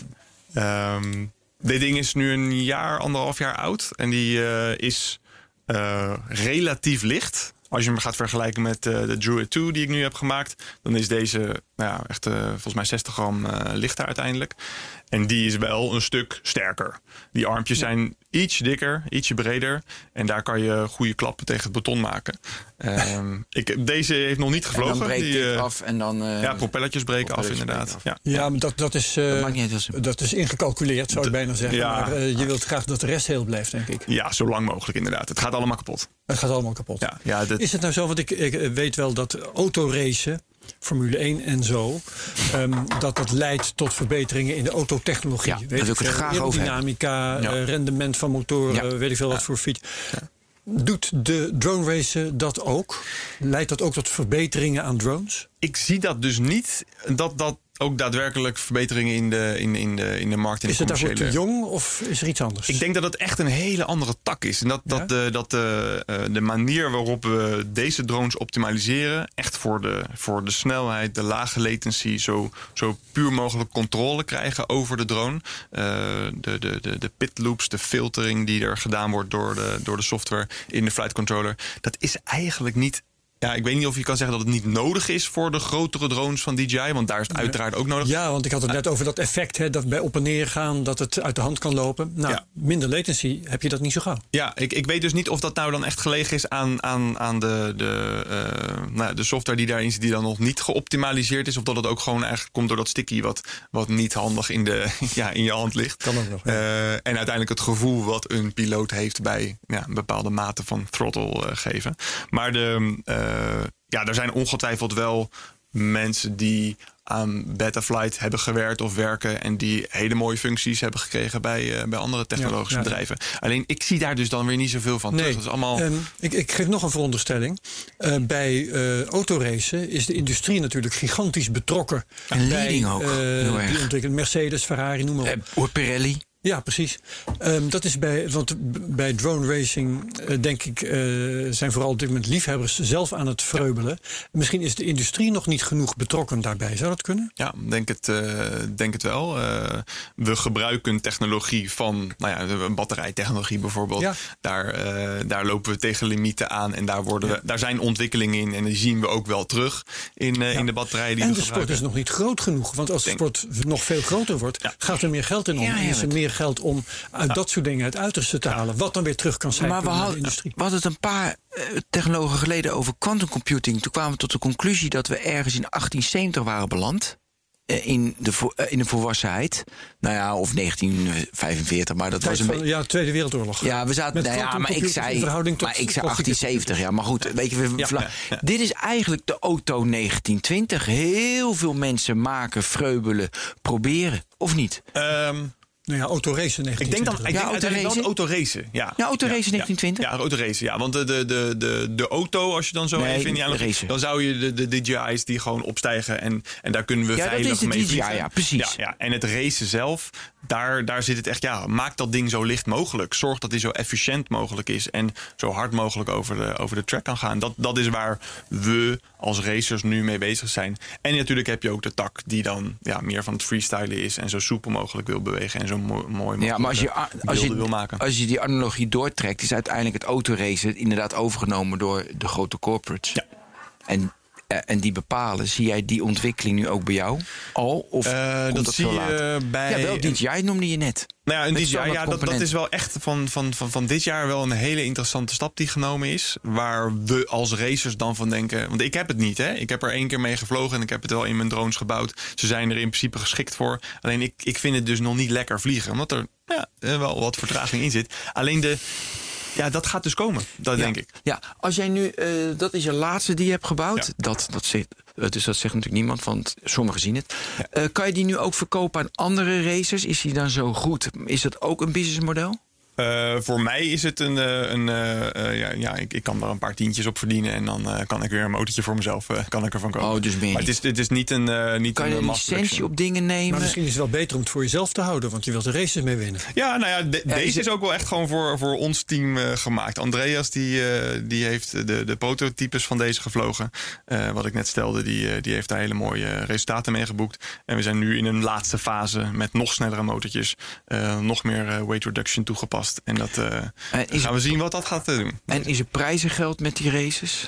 Um, dit ding is nu een jaar, anderhalf jaar oud. En die uh, is uh, relatief licht. Als je hem gaat vergelijken met uh, de Druid twee die ik nu heb gemaakt, dan is deze nou ja, echt uh, volgens mij zestig gram uh, lichter uiteindelijk. En die is wel een stuk sterker. Die armpjes ja. zijn iets dikker, ietsje breder. En daar kan je goede klappen tegen het beton maken. Um, ik, deze heeft nog niet gevlogen. En dan breekt die, dit uh, af en dan... Uh, ja, propelletjes breken propelletjes af inderdaad. breken af. Ja, ja maar dat, dat, is, uh, dat, maakt niet uit dat is ingecalculeerd, zou ik bijna zeggen. Ja. Maar uh, je wilt graag dat de rest heel blijft, denk ik. Ja, zo lang mogelijk inderdaad. Het gaat allemaal kapot. Het gaat allemaal kapot. Ja, ja, dat... Is het nou zo, want ik, ik weet wel dat autoracen, Formule één en zo, um, dat dat leidt tot verbeteringen in de autotechnologie. Ja, weet daar wil ik het graag over Dynamica, ja. uh, rendement van motoren, Ja. uh, weet ik veel wat Ja. voor fiets. Ja. Doet de drone racen dat ook? Leidt dat ook tot verbeteringen aan drones? Ik zie dat dus niet, dat dat ook daadwerkelijk verbeteringen in de, in, in de, in de markt in Is de het daarvoor commerciële... te jong of is er iets anders? Ik denk dat het echt een hele andere tak is. En dat, dat, Ja? de, dat de, uh, de manier waarop we deze drones optimaliseren, echt voor de, voor de snelheid, de lage latency, zo, zo puur mogelijk controle krijgen over de drone. Uh, de, de, de, de pit loops, de filtering die er gedaan wordt door de, door de software in de flight controller. Dat is eigenlijk niet... Ja, ik weet niet of je kan zeggen dat het niet nodig is voor de grotere drones van D J I. Want daar is het uiteraard ook nodig. Ja, want ik had het net over dat effect, hè, dat bij op en neer gaan, dat het uit de hand kan lopen. Nou, Ja. minder latency heb je dat niet zo gauw. Ja, ik, ik weet dus niet of dat nou dan echt gelegen is aan, aan, aan de, de, uh, nou, de software die daarin zit, die dan nog niet geoptimaliseerd is. Of dat het ook gewoon eigenlijk komt door dat sticky wat, wat niet handig in, de, ja, in je hand ligt. Kan ook nog. Ja. Uh, en uiteindelijk het gevoel wat een piloot heeft bij ja, een bepaalde mate van throttle uh, geven. Maar de, uh, ja, er zijn ongetwijfeld wel mensen die aan Betaflight hebben gewerkt of werken en die hele mooie functies hebben gekregen bij, uh, bij andere technologische ja, ja. bedrijven. Alleen ik zie daar dus dan weer niet zoveel van Nee, terug. Dat is allemaal... um, ik, ik geef nog een veronderstelling. Uh, bij uh, autoracen is de industrie natuurlijk gigantisch betrokken. En bij, leading ook, uh, heel erg. Die ontwikkelen Mercedes, Ferrari, noem maar op. Uh, Pirelli. Ja, precies. Um, dat is bij, want bij drone racing, uh, denk ik, uh, zijn vooral op dit moment liefhebbers zelf aan het vreubelen. Misschien is de industrie nog niet genoeg betrokken daarbij. Zou dat kunnen? Ja, denk het, uh, denk het wel. Uh, we gebruiken technologie van, nou ja, een batterijtechnologie bijvoorbeeld. Ja. Daar, uh, daar lopen we tegen limieten aan en daar, worden Ja. we, daar zijn ontwikkelingen in en die zien we ook wel terug in, uh, Ja. in de batterijen die en we de sport gebruiken. is nog niet groot genoeg. Want als de Denk- sport nog veel groter wordt, Ja. gaat er meer geld in om. Ja, en is er heerlijk. meer geld om uit dat soort dingen het uiterste te halen. Wat dan weer terug kan zijn Maar we naar de hadden, industrie. we hadden het een paar uh, technologen geleden over quantum computing. Toen kwamen we tot de conclusie dat we ergens in achttien zeventig waren beland. Uh, in, de vo- uh, in de volwassenheid. Nou ja, of negentien vijfenveertig, maar dat Tijd was een van, beetje... ja, Tweede Wereldoorlog. Ja, we zaten. Met Nou ja, maar ik quantumcomputers in zei, verhouding tot maar ik zei klassieke achttien zeventig, ja, maar goed, weet je, we, Ja, vla- ja, ja. dit is eigenlijk de auto negentien twintig. Heel veel mensen maken, vreubelen, proberen, of niet? Um, Nou ja, autoracen Ik denk dan ik denk Ja, uiteindelijk wel autoracen. autoracen. Ja, Ja, autoracen negentien twintig. Ja, autoracen. Ja, want de, de, de, de, de auto, als je dan zo Nee, even in die aanloop- racen. dan zou je de, de D J I's die gewoon opstijgen en, en daar kunnen we Ja, dat veilig is de mee D J I, vliegen. ja, precies. Ja, ja. En het racen zelf, daar, daar zit het echt, ja, maak dat ding zo licht mogelijk. Zorg dat die zo efficiënt mogelijk is en zo hard mogelijk over de, over de track kan gaan. Dat, dat is waar we als racers nu mee bezig zijn. En natuurlijk heb je ook de tak die dan ja, meer van het freestylen is en zo soepel mogelijk wil bewegen en zo mo- mooi mogelijk Ja, maar als je, beelden als, je, wil maken. als je die analogie doortrekt, is uiteindelijk het autoracen inderdaad overgenomen door de grote corporates. Ja. En, eh, en die bepalen, zie jij die ontwikkeling nu ook bij jou al? Of Eh, komt dat dat zie veel je later? bij Ja, wel, D J I noemde je net. Nou ja, een Met D J I, standaard ja, dat, dat component. is wel echt van, van, van, van dit jaar wel een hele interessante stap die genomen is. Waar we als racers dan van denken. Want ik heb het niet, hè? Ik heb er één keer mee gevlogen en ik heb het wel in mijn drones gebouwd. Ze zijn er in principe geschikt voor. Alleen ik, ik vind het dus nog niet lekker vliegen. Omdat er ja, wel wat vertraging in zit. Alleen de. Ja, dat gaat dus komen. Dat Ja. denk ik. Ja, als jij nu, eh, dat is je laatste die je hebt gebouwd. Ja. Dat, dat zegt, eh, dus dat zegt natuurlijk niemand, want sommigen zien het. Eh, kan je die nu ook verkopen aan andere racers? Is die dan zo goed? Is dat ook een businessmodel? Uh, voor mij is het een. Uh, een uh, uh, ja, ja, ik, ik kan er een paar tientjes op verdienen. En dan uh, kan ik weer een motortje voor mezelf uh, kan ik ervan kopen. Oh, dus ben je maar het is, het is niet een. Uh, niet kan een je een mass licentie production. op dingen nemen? Maar misschien is het wel beter om het voor jezelf te houden, want je wilt de races mee winnen. Ja, nou ja, de, Ja, deze is is, het- ook wel echt gewoon voor, voor ons team uh, gemaakt. Andreas die, uh, die heeft de, de prototypes van deze gevlogen. Uh, wat ik net stelde, die, uh, die heeft daar hele mooie resultaten mee geboekt. En we zijn nu in een laatste fase met nog snellere motortjes. Uh, nog meer uh, weight reduction toegepast. En dat uh, En is, gaan we zien wat dat gaat uh, doen. en is er prijzengeld met die races?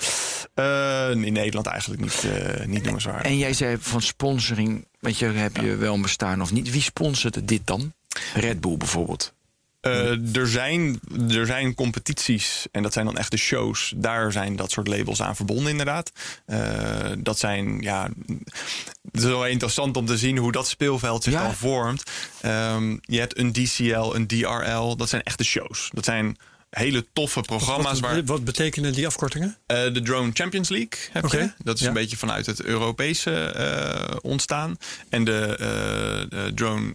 Uh, in Nederland eigenlijk niet, uh, niet noemenswaardig. En jij zei van sponsoring, weet je, heb je wel een bestaan of niet? Wie sponsort dit dan? Red Bull bijvoorbeeld. Uh, er, zijn, er zijn competities en dat zijn dan echt de shows. Daar zijn dat soort labels aan verbonden inderdaad. Uh, dat zijn, ja, het is wel interessant om te zien hoe dat speelveld zich Ja. dan vormt. Um, je hebt een D C L, een D R L. Dat zijn echte shows. Dat zijn hele toffe programma's. Wat, waar wat betekenen die afkortingen? Uh, de Drone Champions League heb Oké. je. Dat is Ja. een beetje vanuit het Europese uh, ontstaan. En de, uh, de Drone...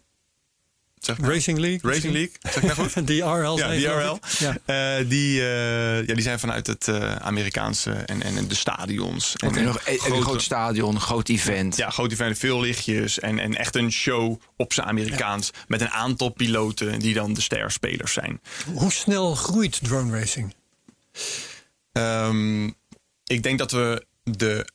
Zeg maar. Racing League? Racing League, zeg ik nou goed? D R L. Ja, zei D je, R L. geloof ik. Ja. Uh, die, uh, ja, die zijn vanuit het uh, Amerikaanse en, en de stadions. En, En en nog een, een groot stadion, een groot event. ja, groot event, veel lichtjes en, en echt een show op zijn Amerikaans. Met een aantal piloten die dan de sterspelers zijn. Hoe snel groeit drone racing? Um, ik denk dat we de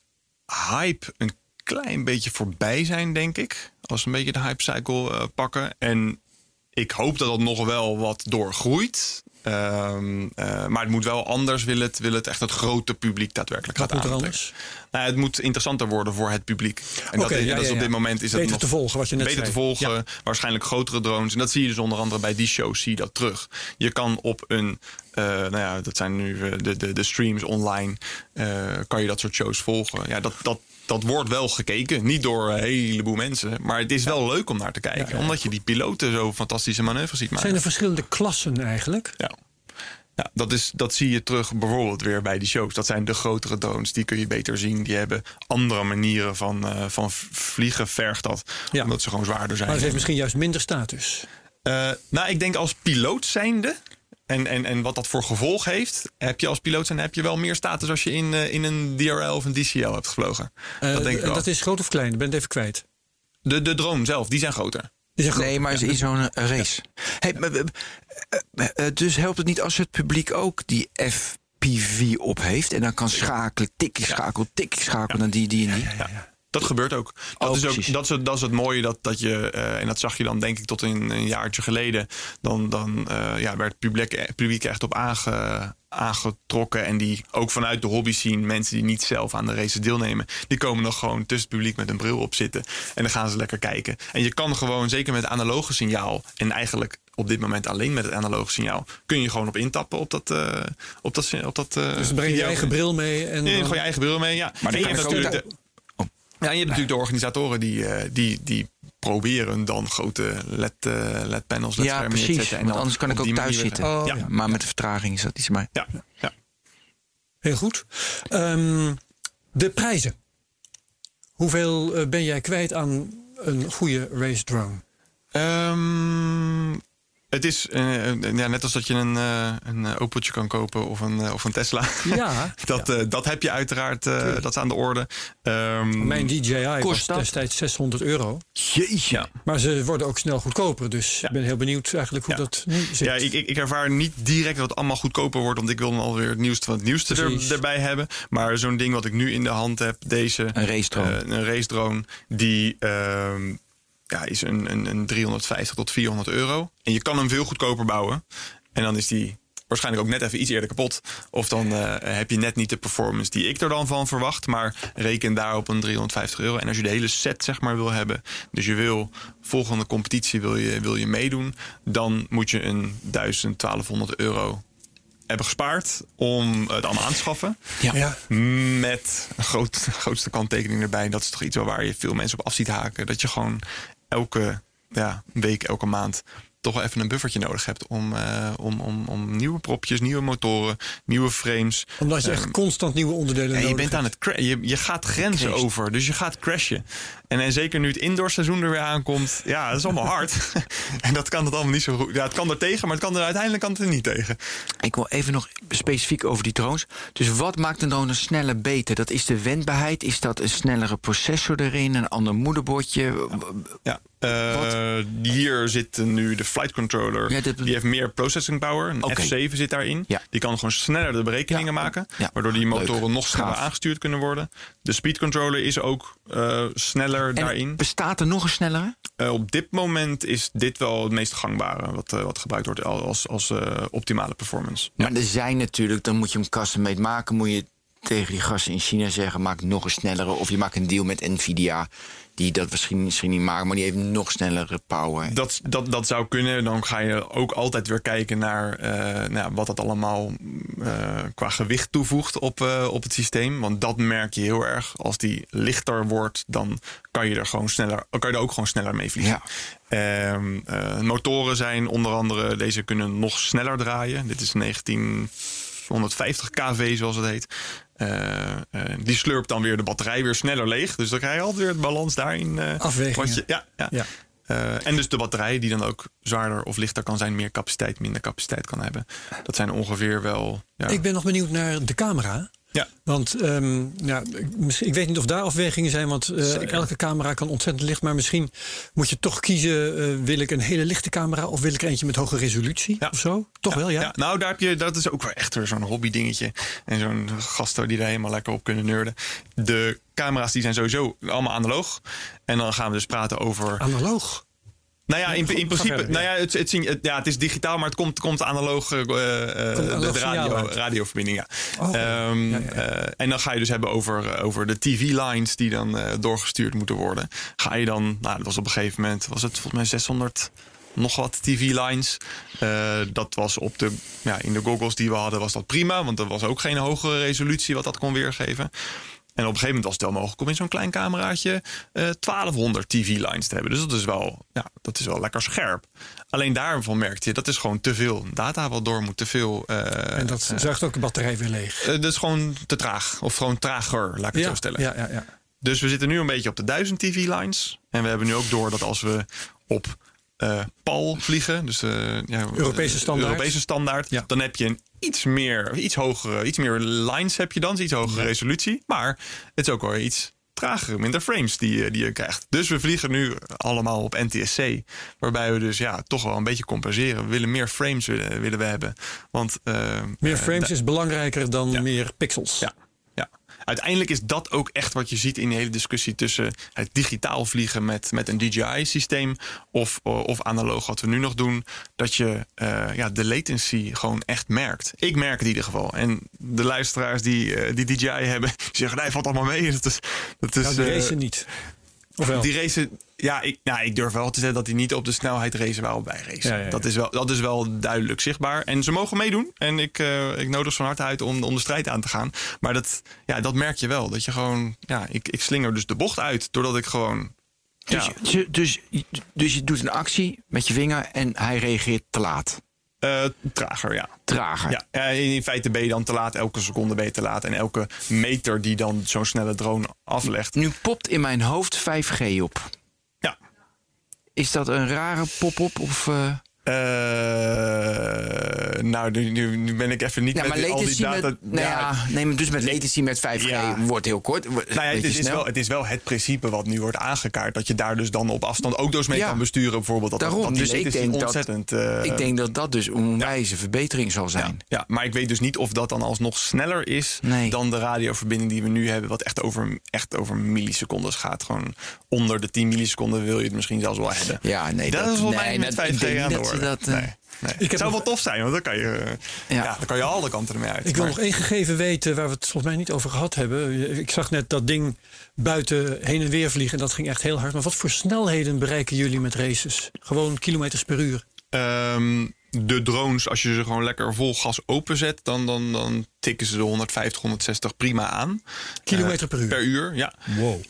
hype een klein beetje voorbij zijn, denk ik. Als we een beetje de hype cycle uh, pakken. En ik hoop dat dat nog wel wat doorgroeit. Um, uh, maar het moet wel anders, wil het, wil het echt het grote publiek daadwerkelijk Wat gaat moet er aantrekken. anders? Nou, het moet interessanter worden voor het publiek. En Oké, dat, ja, dat is ja, op ja. dit moment is Beter het nog te volgen, wat je net beter zei. te volgen. Ja. Waarschijnlijk grotere drones. En dat zie je dus onder andere bij die shows, zie je dat terug. Je kan op een, uh, nou ja, dat zijn nu uh, de, de, de streams online, uh, kan je dat soort shows volgen. Ja, dat, dat, dat wordt wel gekeken. Niet door een heleboel mensen. Maar het is wel leuk om naar te kijken. Ja, ja. Omdat je die piloten zo fantastische manoeuvres ziet maken. Zijn er verschillende klassen eigenlijk? Ja. Ja, dat, is, dat zie je terug bijvoorbeeld weer bij die shows. Dat zijn de grotere drones, die kun je beter zien. Die hebben andere manieren van, uh, van vliegen, vergt dat. Ja. Omdat ze gewoon zwaarder zijn. Maar het heeft misschien juist minder status. Uh, nou, ik denk als piloot zijnde... En, en, en wat dat voor gevolg heeft... heb je als piloot zijn heb je wel meer status... als je in, uh, in een D R L of een D C L hebt gevlogen. Uh, dat denk ik wel. Dat is groot of klein? Ik ben het even kwijt. De, de drone zelf, die zijn groter. Die zijn groot. Nee, maar in zo'n uh, race. Hey, maar, uh, uh, uh, dus helpt het niet als het publiek ook die F P V op heeft... en dan kan schakelen, tikkie schakel, tikkie schakel... Ja. naar die, die en die? Ja, ja. Dat gebeurt ook. Dat, Oh, is, ook precies. dat, is, het, dat is het mooie dat, dat je, uh, en dat zag je dan denk ik tot een, een jaartje geleden. Dan, dan uh, ja, werd het publiek, publiek echt op aange, aangetrokken. En die ook vanuit de hobby zien, mensen die niet zelf aan de races deelnemen, die komen nog gewoon tussen het publiek met een bril op zitten. En dan gaan ze lekker kijken. En je kan gewoon, zeker met het analoge signaal, en eigenlijk op dit moment alleen met het analoge signaal, kun je gewoon op intappen op dat. Uh, op dat, op dat uh, Dus dan breng je je eigen bril mee. En Je neemt dan- gewoon je eigen bril mee, ja. Maar En dan je kan hebt ik ook natuurlijk de, ja, en je hebt natuurlijk de organisatoren die, uh, die, die proberen dan grote L E D, uh, L E D-panels, L E Ja, D-schermen precies. neer te zetten. En Want dan anders kan ik op ook die thuis manier- zitten. Oh, ja. ja. Maar met de vertraging is dat iets mij. Ja, ja. Heel goed. Um, de prijzen. Hoeveel uh, ben jij kwijt aan een goede race drone? Um, het is uh, ja, net als dat je een, uh, een Opeltje kan kopen of een, uh, of een Tesla. Ja, dat, ja. Uh, dat heb je uiteraard, uh, dat is aan de orde. Um, Mijn D J I was dat? destijds zeshonderd euro. Jeetje. Ja. Maar ze worden ook snel goedkoper. Dus ja. ik ben heel benieuwd eigenlijk hoe ja. dat nu zit. Ja, ik, ik, ik ervaar niet direct dat het allemaal goedkoper wordt. Want ik wil dan alweer het nieuwste van het nieuwste er, erbij hebben. Maar zo'n ding wat ik nu in de hand heb, deze... Een race drone. Uh, een race drone, die... Uh, Ja, is een, een, een driehonderdvijftig tot vierhonderd euro. En je kan hem veel goedkoper bouwen. En dan is die waarschijnlijk ook net even iets eerder kapot. Of dan uh, heb je net niet de performance die ik er dan van verwacht. Maar reken daar op een driehonderdvijftig euro. En als je de hele set zeg maar wil hebben. Dus je wil volgende competitie wil je, wil je meedoen. Dan moet je een duizend, twaalfhonderd euro hebben gespaard om het allemaal aan te schaffen. Ja. Ja. Met een groot, grootste kanttekening erbij. Dat is toch iets waar je veel mensen op af ziet haken. Dat je gewoon elke ja, week, elke maand toch wel even een buffertje nodig hebt om, uh, om, om, om nieuwe propjes, nieuwe motoren, nieuwe frames. Omdat je echt um, constant nieuwe onderdelen ja, nodig je bent hebt. aan het cra- je, je gaat grenzen Crasht. over, dus je gaat crashen. En, en zeker nu het indoorseizoen er weer aankomt, ja, dat is allemaal hard. En dat kan het allemaal niet zo goed. Ja, het kan er tegen, maar het kan er uiteindelijk kan het er niet tegen. Ik wil even nog specifiek over die drones. Dus wat maakt een drone sneller beter? Dat is de wendbaarheid? Is dat een snellere processor erin? Een ander moederbordje? Ja. Uh, hier zit nu de flight controller. Ja, dit... Die heeft meer processing power. Een okay. F zeven zit daarin. Ja. Die kan gewoon sneller de berekeningen ja. maken. Ja. Waardoor die motoren Leuk. nog sneller Gaaf. aangestuurd kunnen worden. De speed controller is ook uh, sneller en daarin. Bestaat er nog een snellere? Uh, op dit moment is dit wel het meest gangbare. Wat, uh, wat gebruikt wordt als, als uh, optimale performance. Maar er zijn natuurlijk, dan moet je hem custom-made maken. Moet je tegen die gasten in China zeggen, maak nog een snellere. Of je maakt een deal met Nvidia. Die dat misschien, misschien niet maken, maar die heeft nog snellere power. Dat, dat, dat zou kunnen. Dan ga je ook altijd weer kijken naar uh, nou, wat dat allemaal uh, qua gewicht toevoegt op, uh, op het systeem. Want dat merk je heel erg. Als die lichter wordt, dan kan je er gewoon sneller, kan je er ook gewoon sneller mee vliegen. Ja. Um, uh, motoren zijn onder andere, deze kunnen nog sneller draaien. Dit is negentienhonderdvijftig kV zoals het heet. Uh, uh, die slurpt dan weer de batterij weer sneller leeg. Dus dan krijg je altijd weer het balans daarin. Uh, Afwegingen. Je, ja, ja. ja. Uh, en dus de batterij die dan ook zwaarder of lichter kan zijn. Meer capaciteit, minder capaciteit kan hebben. Dat zijn ongeveer wel... Ja. Ik ben nog benieuwd naar de camera. Ja. Want um, ja, misschien, ik weet niet of daar afwegingen zijn. Want uh, elke camera kan ontzettend licht. Maar misschien moet je toch kiezen. Uh, wil ik een hele lichte camera of wil ik er eentje met hoge resolutie ja. of zo? Toch ja, wel, ja? ja. Nou, daar heb je, dat is ook wel echt zo'n hobby dingetje. En zo'n gasten die daar helemaal lekker op kunnen nerden. De camera's die zijn sowieso allemaal analoog. En dan gaan we dus praten over... Analoog? Nou ja, in, in principe, nou ja, het, het, het, ja, het is digitaal, maar het komt, komt analoog, uh, komt de, de radio, radioverbinding. Ja. Oh, um, ja, ja, ja. Uh, en dan ga je dus hebben over, over de T V-lines die dan uh, doorgestuurd moeten worden. Ga je dan, nou, dat was op een gegeven moment, was het volgens mij zeshonderd nog wat T V-lines. Uh, dat was op de, ja, in de goggles die we hadden, was dat prima, want er was ook geen hogere resolutie wat dat kon weergeven. En op een gegeven moment was het wel mogelijk om in zo'n klein cameraatje uh, twaalfhonderd T V-lines te hebben. Dus dat is wel, ja, dat is wel lekker scherp. Alleen daarvan merkte je, dat is gewoon te veel data wat door moet, te veel. Uh, en dat zuigt ook de batterij weer leeg. Uh, dat is gewoon te traag. Of gewoon trager, laat ik het ja, zo stellen. Ja, ja, ja. Dus we zitten nu een beetje op de duizend T V-lines. En we hebben nu ook door dat als we op uh, P A L vliegen, dus uh, ja, Europese standaard, Europese standaard ja. dan heb je een iets meer, iets hogere, iets meer lines heb je dan, iets hogere ja. resolutie. Maar het is ook wel iets trager, minder frames die, die je krijgt. Dus we vliegen nu allemaal op N T S C, waarbij we dus ja toch wel een beetje compenseren. We willen meer frames willen, willen we hebben. Want uh, meer frames uh, is belangrijker dan ja. meer pixels. Ja. Uiteindelijk is dat ook echt wat je ziet in de hele discussie tussen het digitaal vliegen met, met een D J I-systeem of, of analoog wat we nu nog doen. Dat je uh, ja, de latency gewoon echt merkt. Ik merk het in ieder geval. En de luisteraars die, uh, die D J I hebben, die zeggen nee, valt allemaal mee. Dat is, dat is, nou, die uh, racen niet. Of wel? Die racen, ja, ik, nou, ik durf wel te zeggen dat die niet op de snelheid racen waar we bij racen. Ja, ja, ja. Dat, is wel, dat is wel duidelijk zichtbaar. En ze mogen meedoen. En ik, uh, ik nodig ze van harte uit om, om de strijd aan te gaan. Maar dat, ja, dat merk je wel. Dat je gewoon, ja, ik, ik slinger dus de bocht uit. Doordat ik gewoon... Dus, ja. dus, dus, dus je doet een actie met je vinger en hij reageert te laat. Uh, trager, ja. Trager. Ja, in feite ben je dan te laat. Elke seconde ben je te laat. En elke meter die dan zo'n snelle drone aflegt. Nu popt in mijn hoofd vijf G op. Ja. is dat een rare pop-up of... Uh... Uh, nou, nu, nu, nu ben ik even niet ja, met al die data... Met, nou ja, ja, nee, maar dus met latency met vijf G ja. wordt heel kort. Wordt nou ja, het, is wel, het is wel het principe wat nu wordt aangekaart. Dat je daar dus dan op afstand ook dus mee ja. kan besturen. Bijvoorbeeld dat, Daarom, dat die dus ik denk ontzettend... Dat, uh, ik denk dat dat dus een onwijze ja. verbetering zal zijn. Ja, ja, maar ik weet dus niet of dat dan alsnog sneller is... Nee. dan de radioverbinding die we nu hebben. Wat echt over, echt over millisecondes gaat. Gewoon onder de tien milliseconden wil je het misschien zelfs wel hebben. Ja, nee, dat, dat is wel nee, mij met vijf G aan de orde. Dat, uh, nee. Nee. Ik het zou nog... wel tof zijn, want dan kan je, ja. Ja, dan kan je alle kanten ermee uit. Ik wil maar... nog één gegeven weten waar we het volgens mij niet over gehad hebben. Ik zag net dat ding buiten heen en weer vliegen. En dat ging echt heel hard. Maar wat voor snelheden bereiken jullie met races? Gewoon kilometers per uur? Um, de drones, als je ze gewoon lekker vol gas openzet... dan, dan, dan tikken ze de honderdvijftig, honderdzestig prima aan. Kilometer per uur? Uh, per uur, ja. Wow.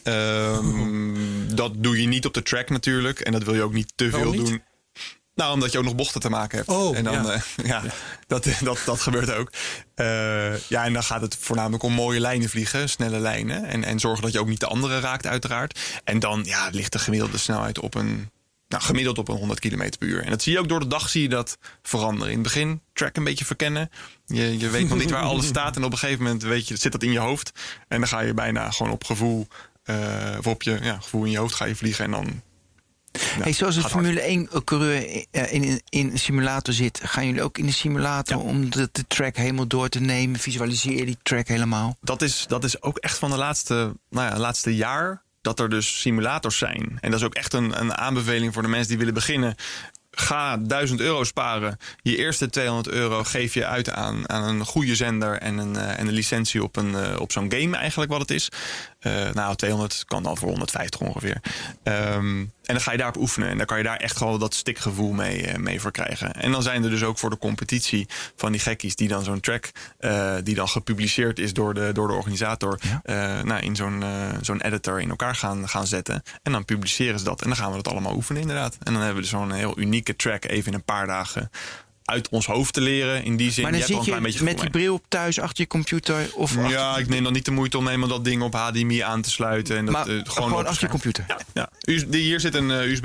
Um, dat doe je niet op de track natuurlijk. En dat wil je ook niet te veel niet? doen. Nou, omdat je ook nog bochten te maken hebt. Oh, en dan, ja. Uh, ja, ja. Dat, dat, dat gebeurt ook. Uh, ja, en dan gaat het voornamelijk om mooie lijnen vliegen, snelle lijnen. En, en zorgen dat je ook niet de andere raakt, uiteraard. En dan ja, ligt de gemiddelde snelheid op een... Nou, gemiddeld op een honderd kilometer per uur. En dat zie je ook door de dag zie je dat veranderen. In het begin, track een beetje verkennen. Je, je weet nog niet waar alles staat. En op een gegeven moment weet je, zit dat in je hoofd. En dan ga je bijna gewoon op gevoel... Uh, of op je ja, gevoel in je hoofd ga je vliegen en dan... Ja, hey, zoals een Formule één-coureur in, in, in een simulator zit... gaan jullie ook in de simulator ja. om de, de track helemaal door te nemen? Visualiseer je die track helemaal? Dat is, dat is ook echt van de laatste, nou ja, laatste jaar... dat er dus simulators zijn. En dat is ook echt een, een aanbeveling voor de mensen die willen beginnen... Ga duizend euro sparen. Je eerste tweehonderd euro geef je uit aan, aan een goede zender... en een, uh, en een licentie op, een, uh, op zo'n game eigenlijk wat het is. Uh, nou, tweehonderd kan dan voor honderdvijftig ongeveer. Um, en dan ga je daarop oefenen. En dan kan je daar echt gewoon dat stikgevoel mee, uh, mee voor krijgen. En dan zijn er dus ook voor de competitie van die gekkies... die dan zo'n track, uh, die dan gepubliceerd is door de, door de organisator... Ja. Uh, nou, in zo'n, uh, zo'n editor in elkaar gaan, gaan zetten. En dan publiceren ze dat. En dan gaan we dat allemaal oefenen inderdaad. En dan hebben we dus zo'n heel unieke track even in een paar dagen... uit ons hoofd te leren. In die zin, maar dan je zit hebt je een klein beetje met die bril op thuis achter je computer? Of ja, achter... ik neem dan niet de moeite om helemaal dat ding op H D M I aan te sluiten. En dat, maar uh, gewoon, gewoon achter je computer? Ja, ja. Hier zit een uh, U S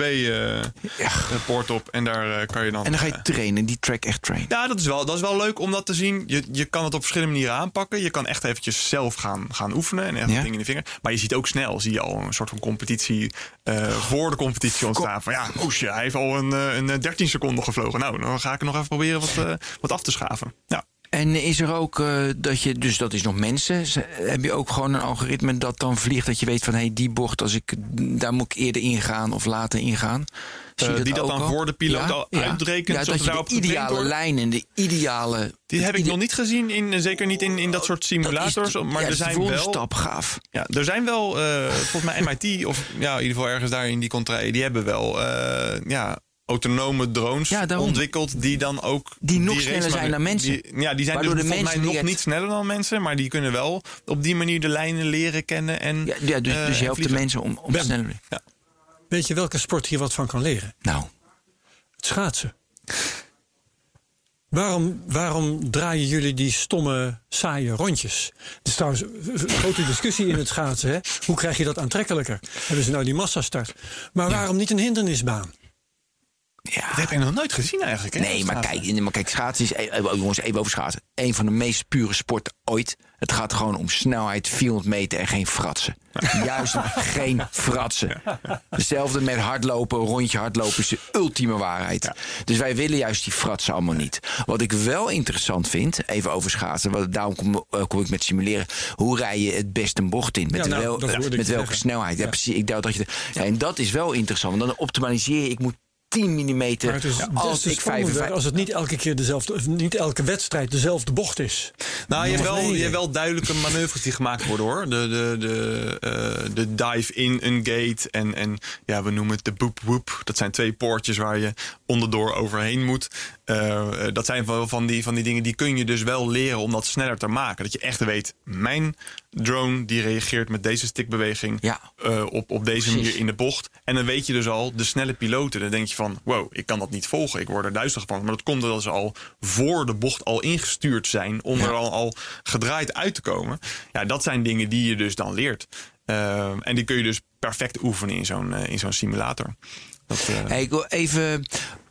B-poort uh, ja. op en daar uh, kan je dan... En dan ga je trainen, die track echt trainen? Ja, dat is wel, dat is wel leuk om dat te zien. Je, je kan het op verschillende manieren aanpakken. Je kan echt eventjes zelf gaan, gaan oefenen en echt ja. dingen in de vinger. Maar je ziet ook snel, zie je al een soort van competitie uh, voor de competitie ontstaan. Van ja, oesje, hij heeft al een, een dertien seconden gevlogen. Nou, dan ga ik er nog even proberen wat... Uh, wat af te schaven. Ja. En is er ook uh, dat je, dus dat is nog mensen, heb je ook gewoon een algoritme dat dan vliegt dat je weet van hé, hey, die bocht, als ik, daar moet ik eerder ingaan of later ingaan? Zie je uh, dat die dat dan al? voor de piloot ja? al ja. uitrekent? Ja, dat je de ideale lijn en de ideale... Die heb ik ide- nog niet gezien, in, zeker niet in, in dat soort simulators. Dat is, maar ja, er zijn wel stap gaaf. Ja, er zijn wel, uh, volgens mij M I T, of ja, in ieder geval ergens daar in die contraille, die hebben wel uh, ja, autonome drones ja, ontwikkeld die dan ook... Die nog die sneller zijn dan mensen. Die, ja, die zijn dus de volgens mij nog het... niet sneller dan mensen, maar die kunnen wel op die manier de lijnen leren kennen. En, ja, ja, dus, uh, dus je helpt de mensen om, om sneller... Ja. Weet je welke sport hier wat van kan leren? Nou. Het schaatsen. Waarom, waarom draaien jullie die stomme, saaie rondjes? Het is trouwens een grote discussie in het schaatsen. Hè? Hoe krijg je dat aantrekkelijker? Hebben ze nou die massastart? Maar waarom ja. niet een hindernisbaan? Ja. Dat heb ik nog nooit gezien eigenlijk. Hè? Nee, maar kijk, maar kijk, schaatsen is... Jongens, even over schaatsen. Een van de meest pure sporten ooit. Het gaat gewoon om snelheid, vierhonderd meter en geen fratsen. Juist geen fratsen. Hetzelfde met hardlopen, een rondje hardlopen is de ultieme waarheid. Ja. Dus wij willen juist die fratsen allemaal niet. Wat ik wel interessant vind, even over schaatsen... Want daarom kom, uh, kom ik met simuleren... hoe rij je het best een bocht in? Met, ja, nou, wel, met welke zeggen. snelheid? Ja. Ja, precies, ik dacht dat je, ja, en dat is wel interessant. Want dan optimaliseer je... Ik moet tien millimeter. Maar het is, ja, als, ik vijfenvijftig als het niet elke keer dezelfde, niet elke wedstrijd dezelfde bocht is. Nou, je hebt wel, je hebt wel duidelijke manoeuvres die gemaakt worden, hoor. De, de, de, uh, de dive in een gate en, en ja, we noemen het de boop whoop. Dat zijn twee poortjes waar je onderdoor overheen moet. Uh, dat zijn wel van die, van die dingen die kun je dus wel leren om dat sneller te maken. Dat je echt weet, mijn drone die reageert met deze stikbeweging ja. uh, op, op deze Precies. manier in de bocht. En dan weet je dus al, de snelle piloten, dan denk je van, wow, ik kan dat niet volgen. Ik word er duizelig van. Maar dat komt doordat ze al voor de bocht al ingestuurd zijn om ja. er al, al gedraaid uit te komen. Ja, dat zijn dingen die je dus dan leert. Uh, en die kun je dus perfect oefenen in zo'n, uh, in zo'n simulator. Dat, uh... hey, ik wil even...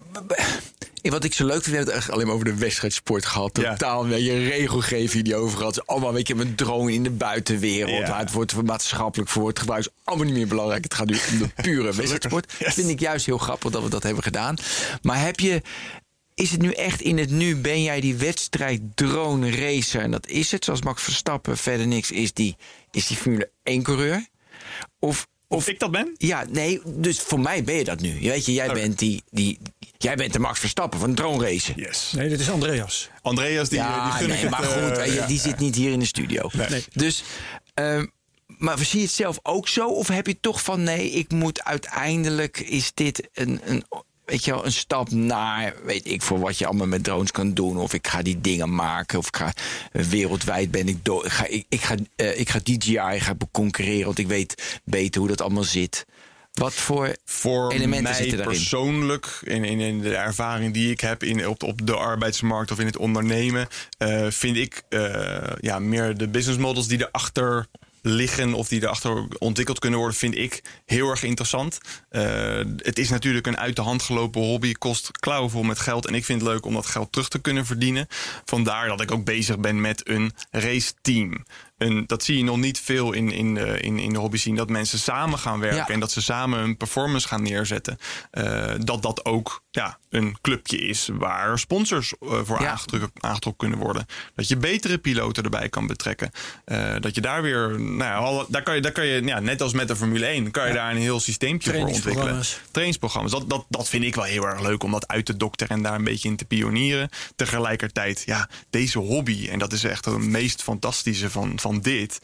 Wat ik zo leuk vind, we hebben het echt alleen maar over de wedstrijdsport gehad. Totaal ja. je regelgeving die over gehad. Allemaal weet je, met drone in de buitenwereld. Ja. Waar het wordt maatschappelijk voor het gebruik is allemaal niet meer belangrijk. Het gaat nu om de pure wedstrijdsport. Yes. Dat vind ik juist heel grappig dat we dat hebben gedaan. Maar heb je... Is het nu echt in het nu? Ben jij die wedstrijd drone racer? En dat is het, zoals Max Verstappen, verder niks. Is die, is die Formule één coureur? Of... Of ik dat ben? Ja, nee, dus voor mij ben je dat nu. Weet je, jij okay. bent die, die, jij bent de Max Verstappen van drone racen. Yes. Nee, dit is Andreas. Andreas, die, ja, die gun nee, ik het, maar goed, uh, die ja, zit niet hier in de studio. Nee. Nee. Dus, uh, maar zie je het zelf ook zo? Of heb je toch van, nee, ik moet uiteindelijk, is dit een... een weet je wel, een stap naar, weet ik voor wat je allemaal met drones kan doen. Of ik ga die dingen maken. Of ik ga uh, wereldwijd ben ik door. Ik ga, ik, ik ga, uh, ik ga D J I ga concurreren. Want ik weet beter hoe dat allemaal zit. Wat voor, voor elementen zitten daarin? Persoonlijk, in, in, in de ervaring die ik heb in, op, op de arbeidsmarkt of in het ondernemen, uh, vind ik uh, ja, meer de business models die erachter liggen of die erachter ontwikkeld kunnen worden, vind ik heel erg interessant. Uh, het is natuurlijk een uit de hand gelopen hobby, kost klauwvol met geld en ik vind het leuk om dat geld terug te kunnen verdienen. Vandaar dat ik ook bezig ben met een raceteam. En dat zie je nog niet veel in, in, de, in, in de hobby scene. Dat mensen samen gaan werken ja. en dat ze samen een performance gaan neerzetten. Uh, dat dat ook ja, een clubje is waar sponsors uh, voor ja. aangetrokken, aangetrokken kunnen worden. Dat je betere piloten erbij kan betrekken. Uh, dat je daar weer... Nou ja, daar kan je, daar kan je ja, net als met de Formule één, kan je ja. daar een heel systeempje voor ontwikkelen. Trainingsprogramma's. Dat, dat, dat vind ik wel heel erg leuk om dat uit te dokteren en daar een beetje in te pionieren. Tegelijkertijd, ja, deze hobby, en dat is echt het meest fantastische van, van dit.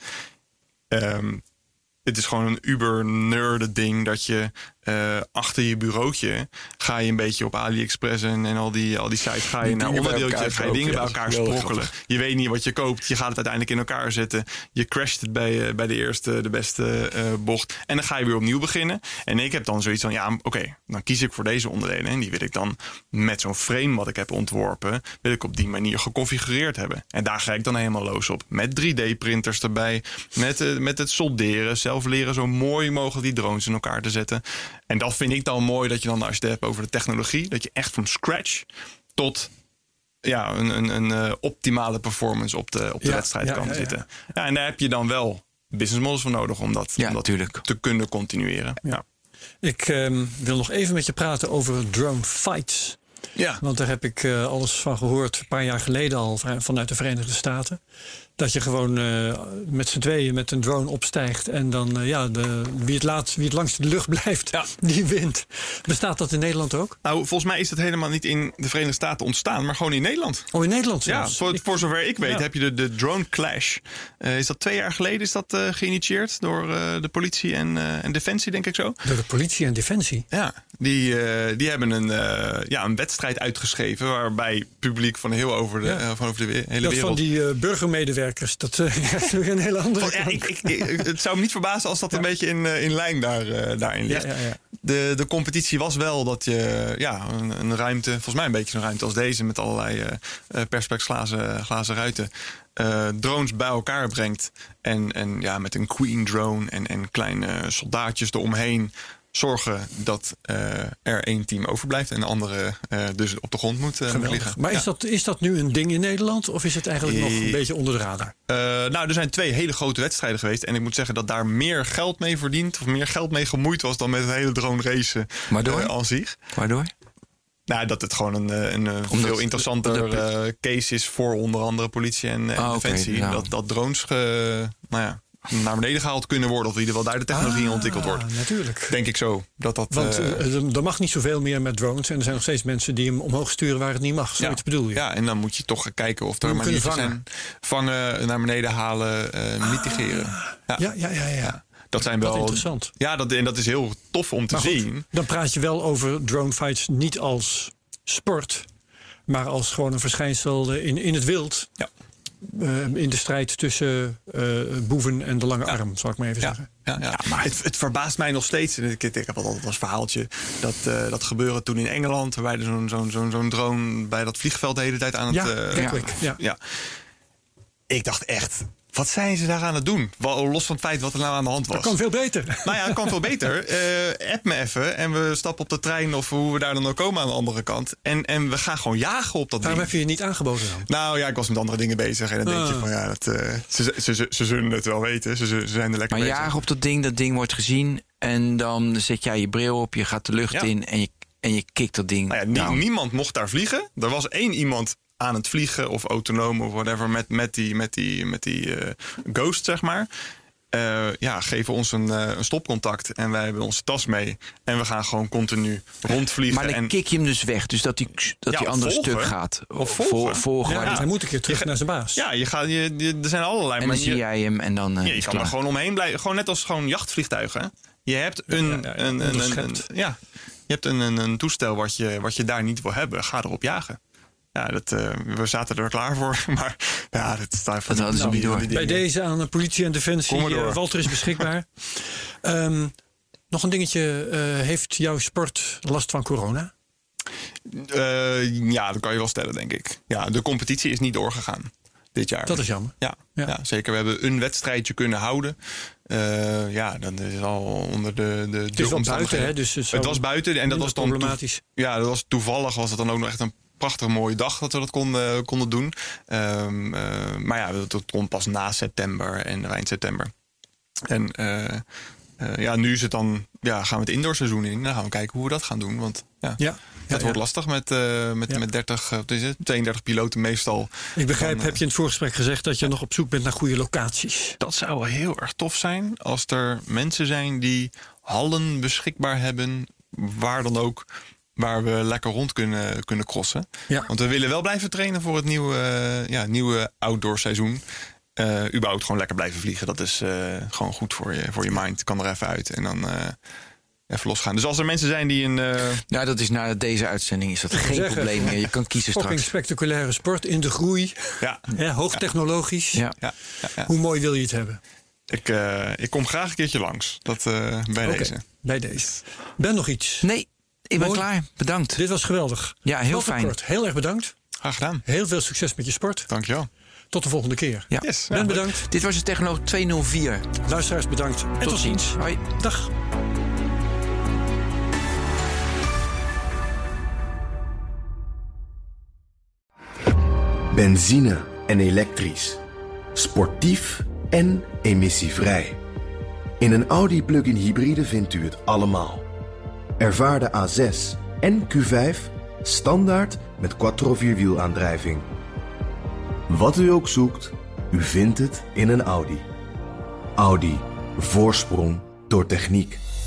Um, het is gewoon een uber-nerde ding dat je uh, achter je bureautje ga je een beetje op AliExpress en, en al, die, al die sites ga je naar onderdeeltjes, ga je dingen bij elkaar sprokkelen. Je weet niet wat je koopt, je gaat het uiteindelijk in elkaar zetten. Je crasht het bij, uh, bij de eerste, de beste uh, bocht en dan ga je weer opnieuw beginnen. En ik heb dan zoiets van, ja, oké, okay, dan kies ik voor deze onderdelen en die wil ik dan met zo'n frame wat ik heb ontworpen, wil ik op die manier geconfigureerd hebben. En daar ga ik dan helemaal los op. Met drie D-printers erbij, met, uh, met het solderen, zelf leren zo mooi mogelijk die drones in elkaar te zetten. En dat vind ik dan mooi, dat je dan, als je het hebt over de technologie, dat je echt van scratch tot ja, een, een, een uh, optimale performance op de, op de ja, wedstrijd ja, kan ja, zitten. Ja. Ja, en daar heb je dan wel business models voor nodig om dat, ja, om dat te kunnen continueren. Ja. Ik um, wil nog even met je praten over drone fights. Ja. Want daar heb ik uh, alles van gehoord, een paar jaar geleden al, vanuit de Verenigde Staten. Dat je gewoon uh, met z'n tweeën met een drone opstijgt en dan uh, ja, de, wie, het laatst, wie het langst in de lucht blijft, ja. die wint. Bestaat dat in Nederland ook? Nou, volgens mij is dat helemaal niet in de Verenigde Staten ontstaan, maar gewoon in Nederland. Oh, in Nederland zelfs? Ja, voor, ik, voor zover ik weet ja. heb je de, de Drone Clash. Uh, is dat twee jaar geleden is dat uh, geïnitieerd door uh, de politie en, uh, en Defensie, denk ik zo? Door de politie en Defensie? Ja, die, uh, die hebben een, uh, ja, een wedstrijd uitgeschreven waarbij publiek van heel over de, ja. uh, van over de hele dat wereld... van die uh, burgermedewerkers, dat uh, is nog een hele andere oh, ja, ik, ik, ik, het zou me niet verbazen als dat ja. een beetje in, uh, in lijn daar, uh, daarin ligt. Ja, ja, ja. De, de competitie was wel dat je ja, een, een ruimte, volgens mij een beetje zo'n ruimte als deze, met allerlei uh, perspex glazen, glazen ruiten, uh, drones bij elkaar brengt. En, en ja, met een queen drone en, en kleine soldaatjes eromheen zorgen dat uh, er één team overblijft en de andere uh, dus op de grond moet, uh, moet liggen. Maar ja. is, dat, is dat nu een ding in Nederland of is het eigenlijk nog een beetje onder de radar? Uh, nou, er zijn twee hele grote wedstrijden geweest en ik moet zeggen dat daar meer geld mee verdiend of meer geld mee gemoeid was dan met het hele drone racen uh, als zich. Waardoor? Nou, dat het gewoon een, een, een veel interessanter uh, case is voor onder andere politie en, en oh, Defensie. Okay, ja. dat, dat drones uh, nou ja, naar beneden gehaald kunnen worden, of in ieder geval daar de technologie ah, ontwikkeld wordt. Natuurlijk. Denk ik zo. Dat dat, Want uh, er mag niet zoveel meer met drones en er zijn nog steeds mensen die hem omhoog sturen waar het niet mag. Zoiets ja, bedoel je? Ja, en dan moet je toch gaan kijken of er manieren zijn. Vangen, naar beneden halen, uh, ah, mitigeren. Ja, ja, ja. ja, ja. Dat zijn wel. Wat interessant. Ja, dat, en dat is heel tof om te maar goed, zien. Dan praat je wel over drone fights niet als sport, maar als gewoon een verschijnsel in, in het wild. Ja. Uh, in de strijd tussen uh, boeven en de lange ja. arm, zal ik maar even ja. zeggen. Ja, ja. Ja, maar het, het verbaast mij nog steeds. Ik, ik heb altijd als verhaaltje dat, uh, dat gebeurde toen in Engeland, waarbij er zo'n zo'n zo'n zo'n drone bij dat vliegveld de hele tijd aan het. Ja, uh, Gatwick, ja, ja. ja. Ik dacht echt, wat zijn ze daar aan het doen? Wel, los van het feit wat er nou aan de hand was. Dat kan veel beter. Nou ja, het kan veel beter. Uh, app me even en we stappen op de trein of hoe we daar dan ook komen aan de andere kant. En, en we gaan gewoon jagen op dat Waarom ding. heb je je niet aangeboden dan? Nou ja, ik was met andere dingen bezig. En dan Ah. denk je van ja, dat, uh, ze, ze, ze, ze zullen het wel weten. Ze, ze zijn er lekker Maar bezig. jagen op dat ding, dat ding wordt gezien. En dan zet jij je bril op, je gaat de lucht Ja. in en je, en je kikt dat ding. Nou ja, nie- down. niemand mocht daar vliegen. Er was één iemand aan het vliegen of autonoom of whatever met, met die, met die, met die uh, ghost, zeg maar. Uh, ja, geven ons een, uh, een stopcontact en wij hebben onze tas mee. En we gaan gewoon continu rondvliegen. Maar dan en kik je hem dus weg, dus dat die, dat Ja, die andere volgen. stuk gaat. Of volgen. Vol- volgen Ja, waar want die- hij moet een keer terug Je- naar zijn baas. Ja, je gaat, je, je- er zijn allerlei en dan manieren. zie jij hem en dan uh, Ja, je is kan er klaar. gewoon omheen blijven. Gewoon net als gewoon jachtvliegtuigen. Hè? Je hebt een, Ja, ja, ja, een, een, een, een, onderschept. ja, je hebt een, een, een toestel wat je, wat je daar niet wil hebben. Ga erop jagen. Ja, dat, uh, we zaten er klaar voor. Maar ja, dat staat van Dat hadden ze die- niet door. die Bij dingen. deze aan de politie en defensie. Kom maar door. Uh, Walter is beschikbaar. um, nog een dingetje. Uh, heeft jouw sport last van corona? Uh, ja, dat kan je wel stellen, denk ik. Ja, de competitie is niet doorgegaan dit jaar. Dat is jammer. Ja, Ja. ja. zeker. We hebben een wedstrijdje kunnen houden. Uh, ja, dan is al onder de, de, Het is wel buiten, hè? Dus het was buiten en dat was dan problematisch. Ja, dat was toevallig was het dan ook nog echt een prachtig mooie dag dat we dat konden, konden doen. Um, uh, maar ja, dat, dat kon pas na september en eind september. En uh, uh, ja, nu is het dan, ja, gaan we het indoorseizoen in. Dan gaan we kijken hoe we dat gaan doen. Want ja, Ja. dat ja, wordt ja. lastig met, uh, met, Ja. met dertig, wat is het, tweeëndertig piloten meestal. Ik begrijp, Dan, uh, heb je in het voorgesprek gezegd dat je nog op zoek bent naar goede locaties. Dat zou wel heel erg tof zijn als er mensen zijn die hallen beschikbaar hebben, waar dan ook, waar we lekker rond kunnen, kunnen crossen. Ja. Want we willen wel blijven trainen voor het nieuwe, uh, ja, nieuwe outdoor seizoen. Uh, überhaupt gewoon lekker blijven vliegen. Dat is uh, gewoon goed voor je, voor je mind. Kan er even uit en dan uh, even losgaan. Dus als er mensen zijn die een... Uh... Nou, dat is na deze uitzending is dat geen zeggen, probleem meer. Je kan kiezen Fucking straks. spectaculaire sport in de groei. Ja. Ja, hoogtechnologisch. Ja. Ja, ja, ja. Hoe mooi wil je het hebben? Ik, uh, ik kom graag een keertje langs. Dat uh, bij Okay, deze. bij deze. Ben nog iets? Nee, ik ben Mooi. klaar. Bedankt. Dit was geweldig. Ja, heel Walter fijn. Kort, heel erg bedankt. Graag gedaan. Heel veel succes met je sport. Dankjewel. Tot de volgende keer. Ja. Yes. Ben Ja, bedankt. Dit was het Technoloog tweehonderdvier. Luisteraars bedankt. En tot, Tot ziens. Hoi. Dag. Benzine en elektrisch. Sportief en emissievrij. In een Audi plug-in hybride vindt u het allemaal. Ervaar de A zes en Q vijf standaard met quattro vierwielaandrijving. Wat u ook zoekt, u vindt het in een Audi. Audi. Voorsprong door techniek.